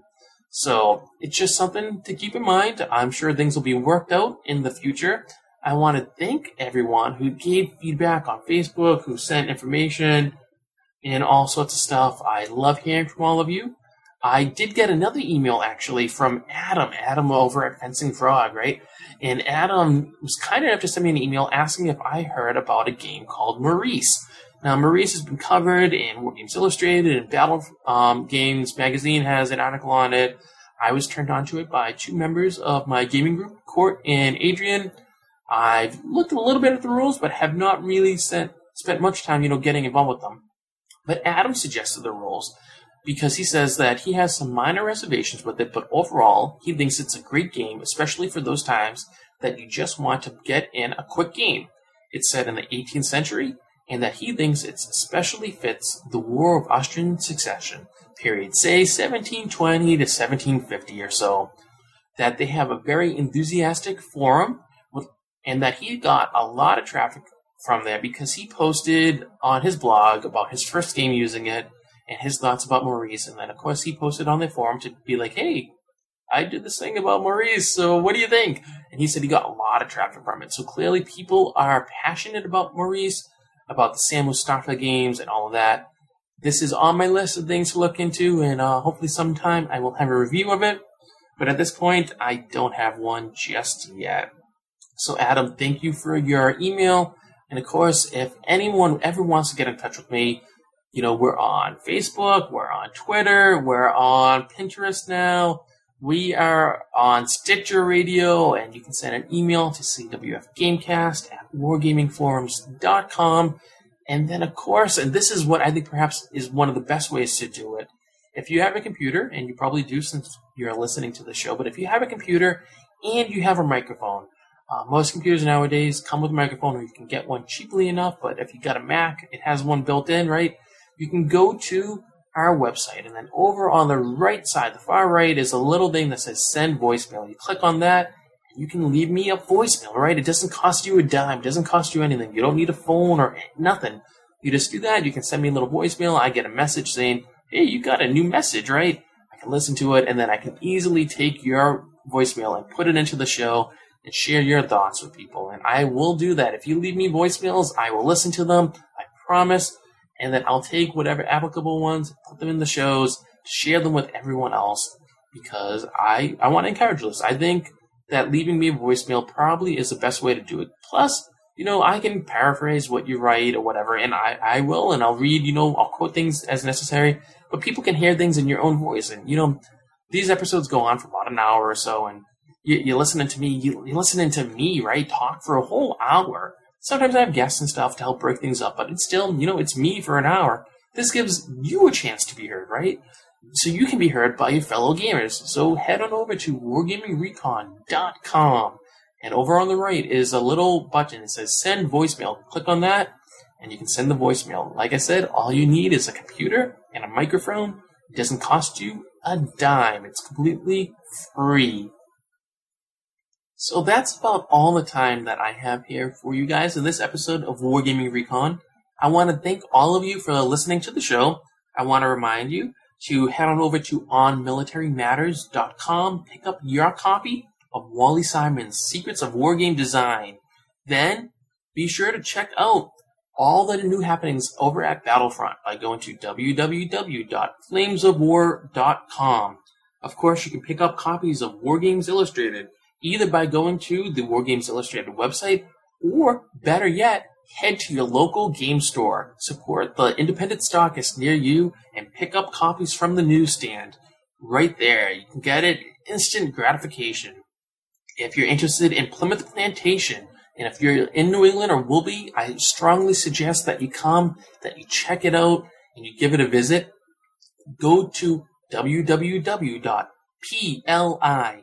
So, it's just something to keep in mind. I'm sure things will be worked out in the future. I want to thank everyone who gave feedback on Facebook, who sent information, and all sorts of stuff. I love hearing from all of you. I did get another email, actually, from Adam. Adam over at Fencing Frog, right? And Adam was kind enough to send me an email asking if I heard about a game called Maurice. Now, Maurice has been covered in War Games Illustrated, and Battle um, Games Magazine has an article on it. I was turned on to it by two members of my gaming group, Court and Adrian. I've looked a little bit at the rules, but have not really sent, spent much time, you know, getting involved with them. But Adam suggested the rules, because he says that he has some minor reservations with it, but overall, he thinks it's a great game, especially for those times that you just want to get in a quick game. It's set in the eighteenth century, and that he thinks it especially fits the War of Austrian Succession period, say seventeen twenty to seventeen fifty or so. That they have a very enthusiastic forum, with, and that he got a lot of traffic from there because he posted on his blog about his first game using it, and his thoughts about Maurice, and then, of course, he posted on the forum to be like, hey, I did this thing about Maurice, so what do you think? And he said he got a lot of traffic from it. So clearly people are passionate about Maurice, about the Sam Mustafa games and all of that. This is on my list of things to look into, and uh, hopefully sometime I will have a review of it. But at this point, I don't have one just yet. So Adam, thank you for your email. And of course, if anyone ever wants to get in touch with me, you know, we're on Facebook, we're on Twitter, we're on Pinterest now, we are on Stitcher Radio, and you can send an email to c w f gamecast at wargaming forums dot com. And then, of course, and this is what I think perhaps is one of the best ways to do it, if you have a computer, and you probably do since you're listening to the show, but if you have a computer and you have a microphone, Uh, most computers nowadays come with a microphone, or you can get one cheaply enough, but if you got a Mac, it has one built in, right? You can go to our website, and then over on the right side, the far right, is a little thing that says send voicemail. You click on that, and you can leave me a voicemail, right? It doesn't cost you a dime. It doesn't cost you anything. You don't need a phone or nothing. You just do that. You can send me a little voicemail. I get a message saying, hey, you got a new message, right? I can listen to it, and then I can easily take your voicemail and put it into the show and share your thoughts with people. And I will do that. If you leave me voicemails, I will listen to them. I promise. And then I'll take whatever applicable ones, put them in the shows, share them with everyone else, because I, I want to encourage this. I think that leaving me a voicemail probably is the best way to do it. Plus, you know, I can paraphrase what you write or whatever, and I, I will, and I'll read, you know, I'll quote things as necessary, but people can hear things in your own voice. And, you know, these episodes go on for about an hour or so, and you, you're listening to me, you, you're listening to me, right, talk for a whole hour. Sometimes I have guests and stuff to help break things up, but it's still, you know, it's me for an hour. This gives you a chance to be heard, right? So you can be heard by your fellow gamers. So head on over to wargaming recon dot com. And over on the right is a little button. It says send voicemail. Click on that, and you can send the voicemail. Like I said, all you need is a computer and a microphone. It doesn't cost you a dime. It's completely free. So that's about all the time that I have here for you guys in this episode of Wargaming Recon. I want to thank all of you for listening to the show. I want to remind you to head on over to on military matters dot com, pick up your copy of Wally Simon's Secrets of Wargame Design. Then, be sure to check out all the new happenings over at Battlefront by going to w w w dot flames of war dot com. Of course, you can pick up copies of Wargames Illustrated either by going to the Wargames Illustrated website, or, better yet, head to your local game store. Support the independent stockist near you and pick up copies from the newsstand. Right there, you can get it instant gratification. If you're interested in Plymouth Plantation, and if you're in New England or will be, I strongly suggest that you come, that you check it out, and you give it a visit. Go to w w w dot plymouth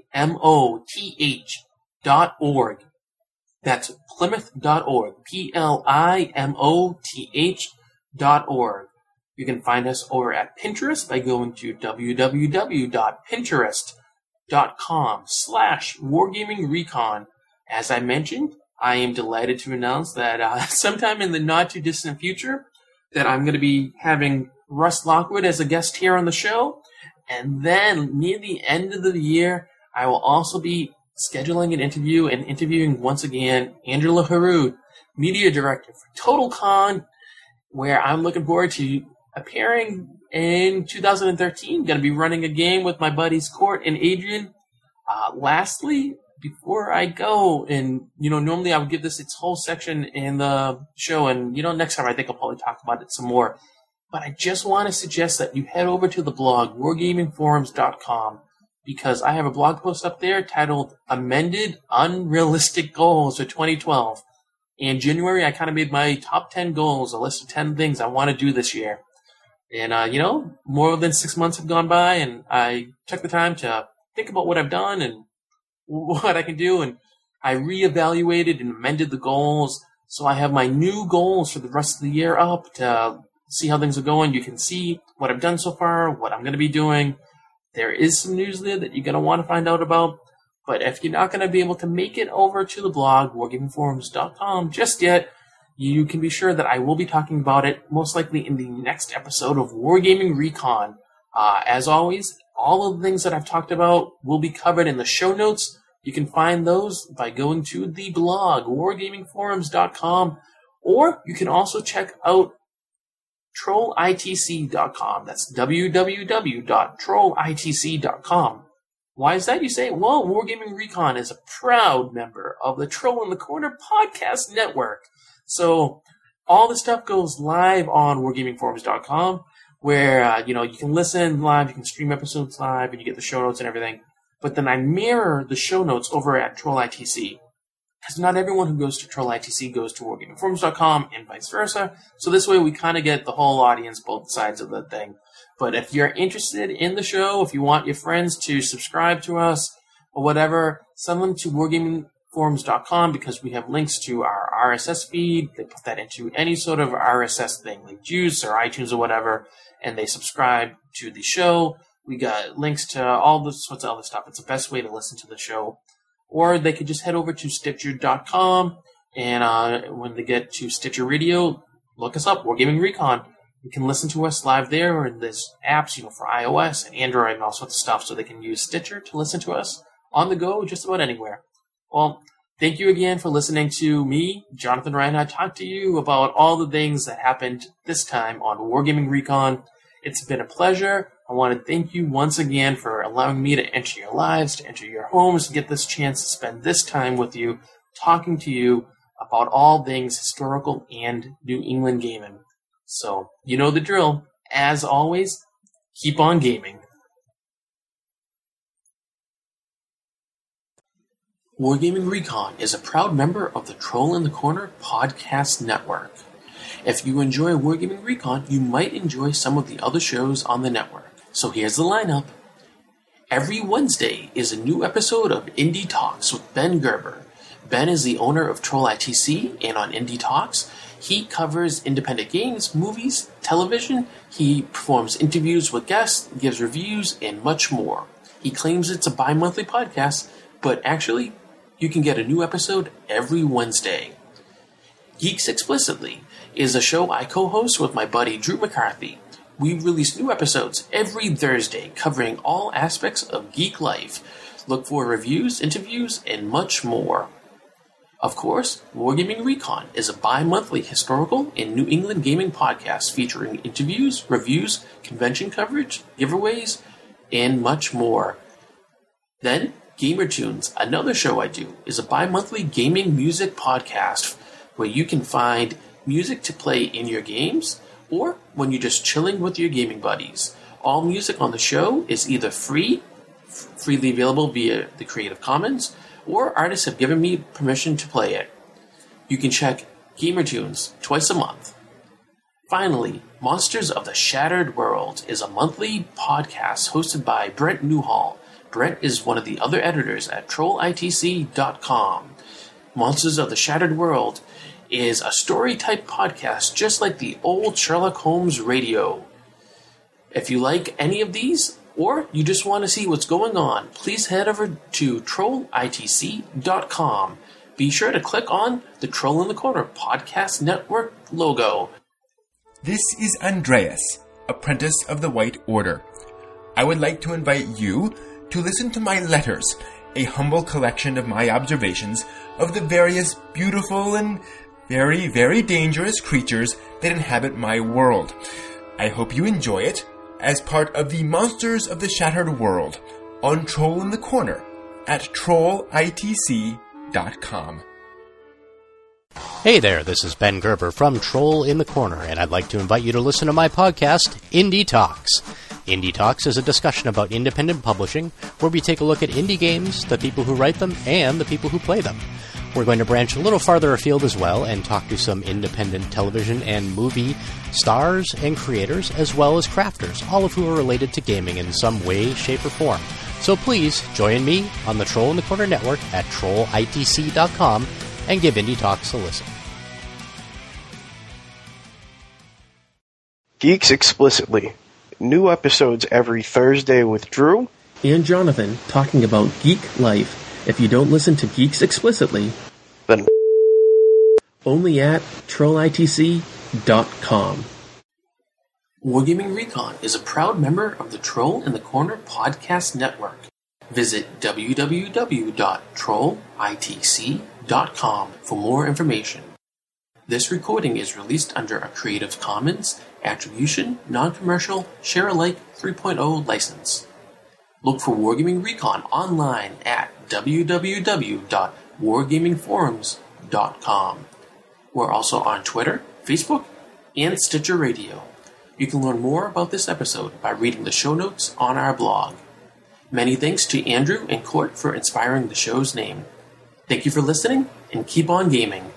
dot org. That's plymouth dot org. P L I M O T H dot org. You can find us over at Pinterest by going to w w w dot pinterest dot com slash wargaming recon. As I mentioned, I am delighted to announce that uh, sometime in the not too distant future that I'm going to be having Russ Lockwood as a guest here on the show. And then near the end of the year, I will also be scheduling an interview and interviewing once again Angela Harud, media director for Total Con, where I'm looking forward to appearing in two thousand thirteen. Going to be running a game with my buddies Court and Adrian. Uh, lastly, before I go, and you know, normally I would give this its whole section in the show, and you know, next time I think I'll probably talk about it some more. But I just want to suggest that you head over to the blog wargaming forums dot com, because I have a blog post up there titled Amended Unrealistic Goals for twenty twelve. In January, I kind of made my top ten goals, a list of ten things I want to do this year. And, uh, you know, more than six months have gone by, and I took the time to think about what I've done and what I can do, and I reevaluated and amended the goals. So I have my new goals for the rest of the year up to see how things are going. You can see what I've done so far, what I'm going to be doing. There is some news there that you're going to want to find out about. But if you're not going to be able to make it over to the blog, wargaming forums dot com, just yet, you can be sure that I will be talking about it most likely in the next episode of Wargaming Recon. Uh, as always, all of the things that I've talked about will be covered in the show notes. You can find those by going to the blog, wargaming forums dot com, or you can also check out troll I T C dot com. That's w w w dot troll I T C dot com. Why is that, you say? Well, Wargaming Recon is a proud member of the Troll in the Corner podcast network. So all the stuff goes live on wargaming forums dot com, where uh, you know, you can listen live, you can stream episodes live, and you get the show notes and everything. But then I mirror the show notes over at Troll I T C. Because not everyone who goes to Troll I T C goes to wargaming forums dot com and vice versa. So this way we kind of get the whole audience, both sides of the thing. But if you're interested in the show, if you want your friends to subscribe to us or whatever, send them to wargaming forums dot com, because we have links to our R S S feed. They put that into any sort of R S S thing, like Juice or iTunes or whatever, and they subscribe to the show. We got links to all this, what's all this stuff. It's the best way to listen to the show. Or they could just head over to stitcher dot com, and uh, when they get to Stitcher Radio, look us up, Wargaming Recon. You can listen to us live there, and there's apps, you know, for iOS and Android and all sorts of stuff, so they can use Stitcher to listen to us on the go, just about anywhere. Well, thank you again for listening to me, Jonathan Reinhardt, talk to you about all the things that happened this time on Wargaming Recon. It's been a pleasure. I want to thank you once again for allowing me to enter your lives, to enter your homes, and get this chance to spend this time with you, talking to you about all things historical and New England gaming. So, you know the drill. As always, keep on gaming. Wargaming Recon is a proud member of the Troll in the Corner podcast network. If you enjoy Wargaming Recon, you might enjoy some of the other shows on the network. So here's the lineup. Every Wednesday is a new episode of Indie Talks with Ben Gerber. Ben is the owner of Troll I T C, and on Indie Talks, he covers independent games, movies, television. He performs interviews with guests, gives reviews, and much more. He claims it's a bi-monthly podcast, but actually, you can get a new episode every Wednesday. Geeks Explicitly is a show I co-host with my buddy Drew McCarthy. We release new episodes every Thursday covering all aspects of geek life. Look for reviews, interviews, and much more. Of course, Wargaming Recon is a bi-monthly historical and New England gaming podcast featuring interviews, reviews, convention coverage, giveaways, and much more. Then, Gamer Tunes, another show I do, is a bi-monthly gaming music podcast where you can find music to play in your games or when you're just chilling with your gaming buddies. All music on the show is either free, f- freely available via the Creative Commons, or artists have given me permission to play it. You can check Gamer Tunes twice a month. Finally, Monsters of the Shattered World is a monthly podcast hosted by Brent Newhall. Brent is one of the other editors at troll I T C dot com. Monsters of the Shattered World is a story-type podcast just like the old Sherlock Holmes radio. If you like any of these, or you just want to see what's going on, please head over to troll I T C dot com. Be sure to click on the Troll in the Corner Podcast Network logo. This is Andreas, apprentice of the White Order. I would like to invite you to listen to my letters, a humble collection of my observations of the various beautiful and very, very dangerous creatures that inhabit my world. I hope you enjoy it as part of the Monsters of the Shattered World on Troll in the Corner at troll I T C dot com. Hey there, this is Ben Gerber from Troll in the Corner, and I'd like to invite you to listen to my podcast, Indie Talks. Indie Talks is a discussion about independent publishing, where we take a look at indie games, the people who write them, and the people who play them. We're going to branch a little farther afield as well and talk to some independent television and movie stars and creators, as well as crafters, all of who are related to gaming in some way, shape, or form. So please join me on the Troll in the Corner network at troll I T C dot com and give Indie Talks a listen. Geeks Explicitly. New episodes every Thursday with Drew and Jonathan talking about geek life. If you don't listen to Geeks Explicitly, then only at troll I T C dot com. Wargaming Recon is a proud member of the Troll in the Corner podcast network. Visit w w w dot troll I T C dot com for more information. This recording is released under a Creative Commons Attribution, Non-Commercial, Share-alike three point oh license. Look for Wargaming Recon online at w w w dot wargaming forums dot com. We're also on Twitter, Facebook, and Stitcher Radio. You can learn more about this episode by reading the show notes on our blog. Many thanks to Andrew and Court for inspiring the show's name. Thank you for listening, and keep on gaming.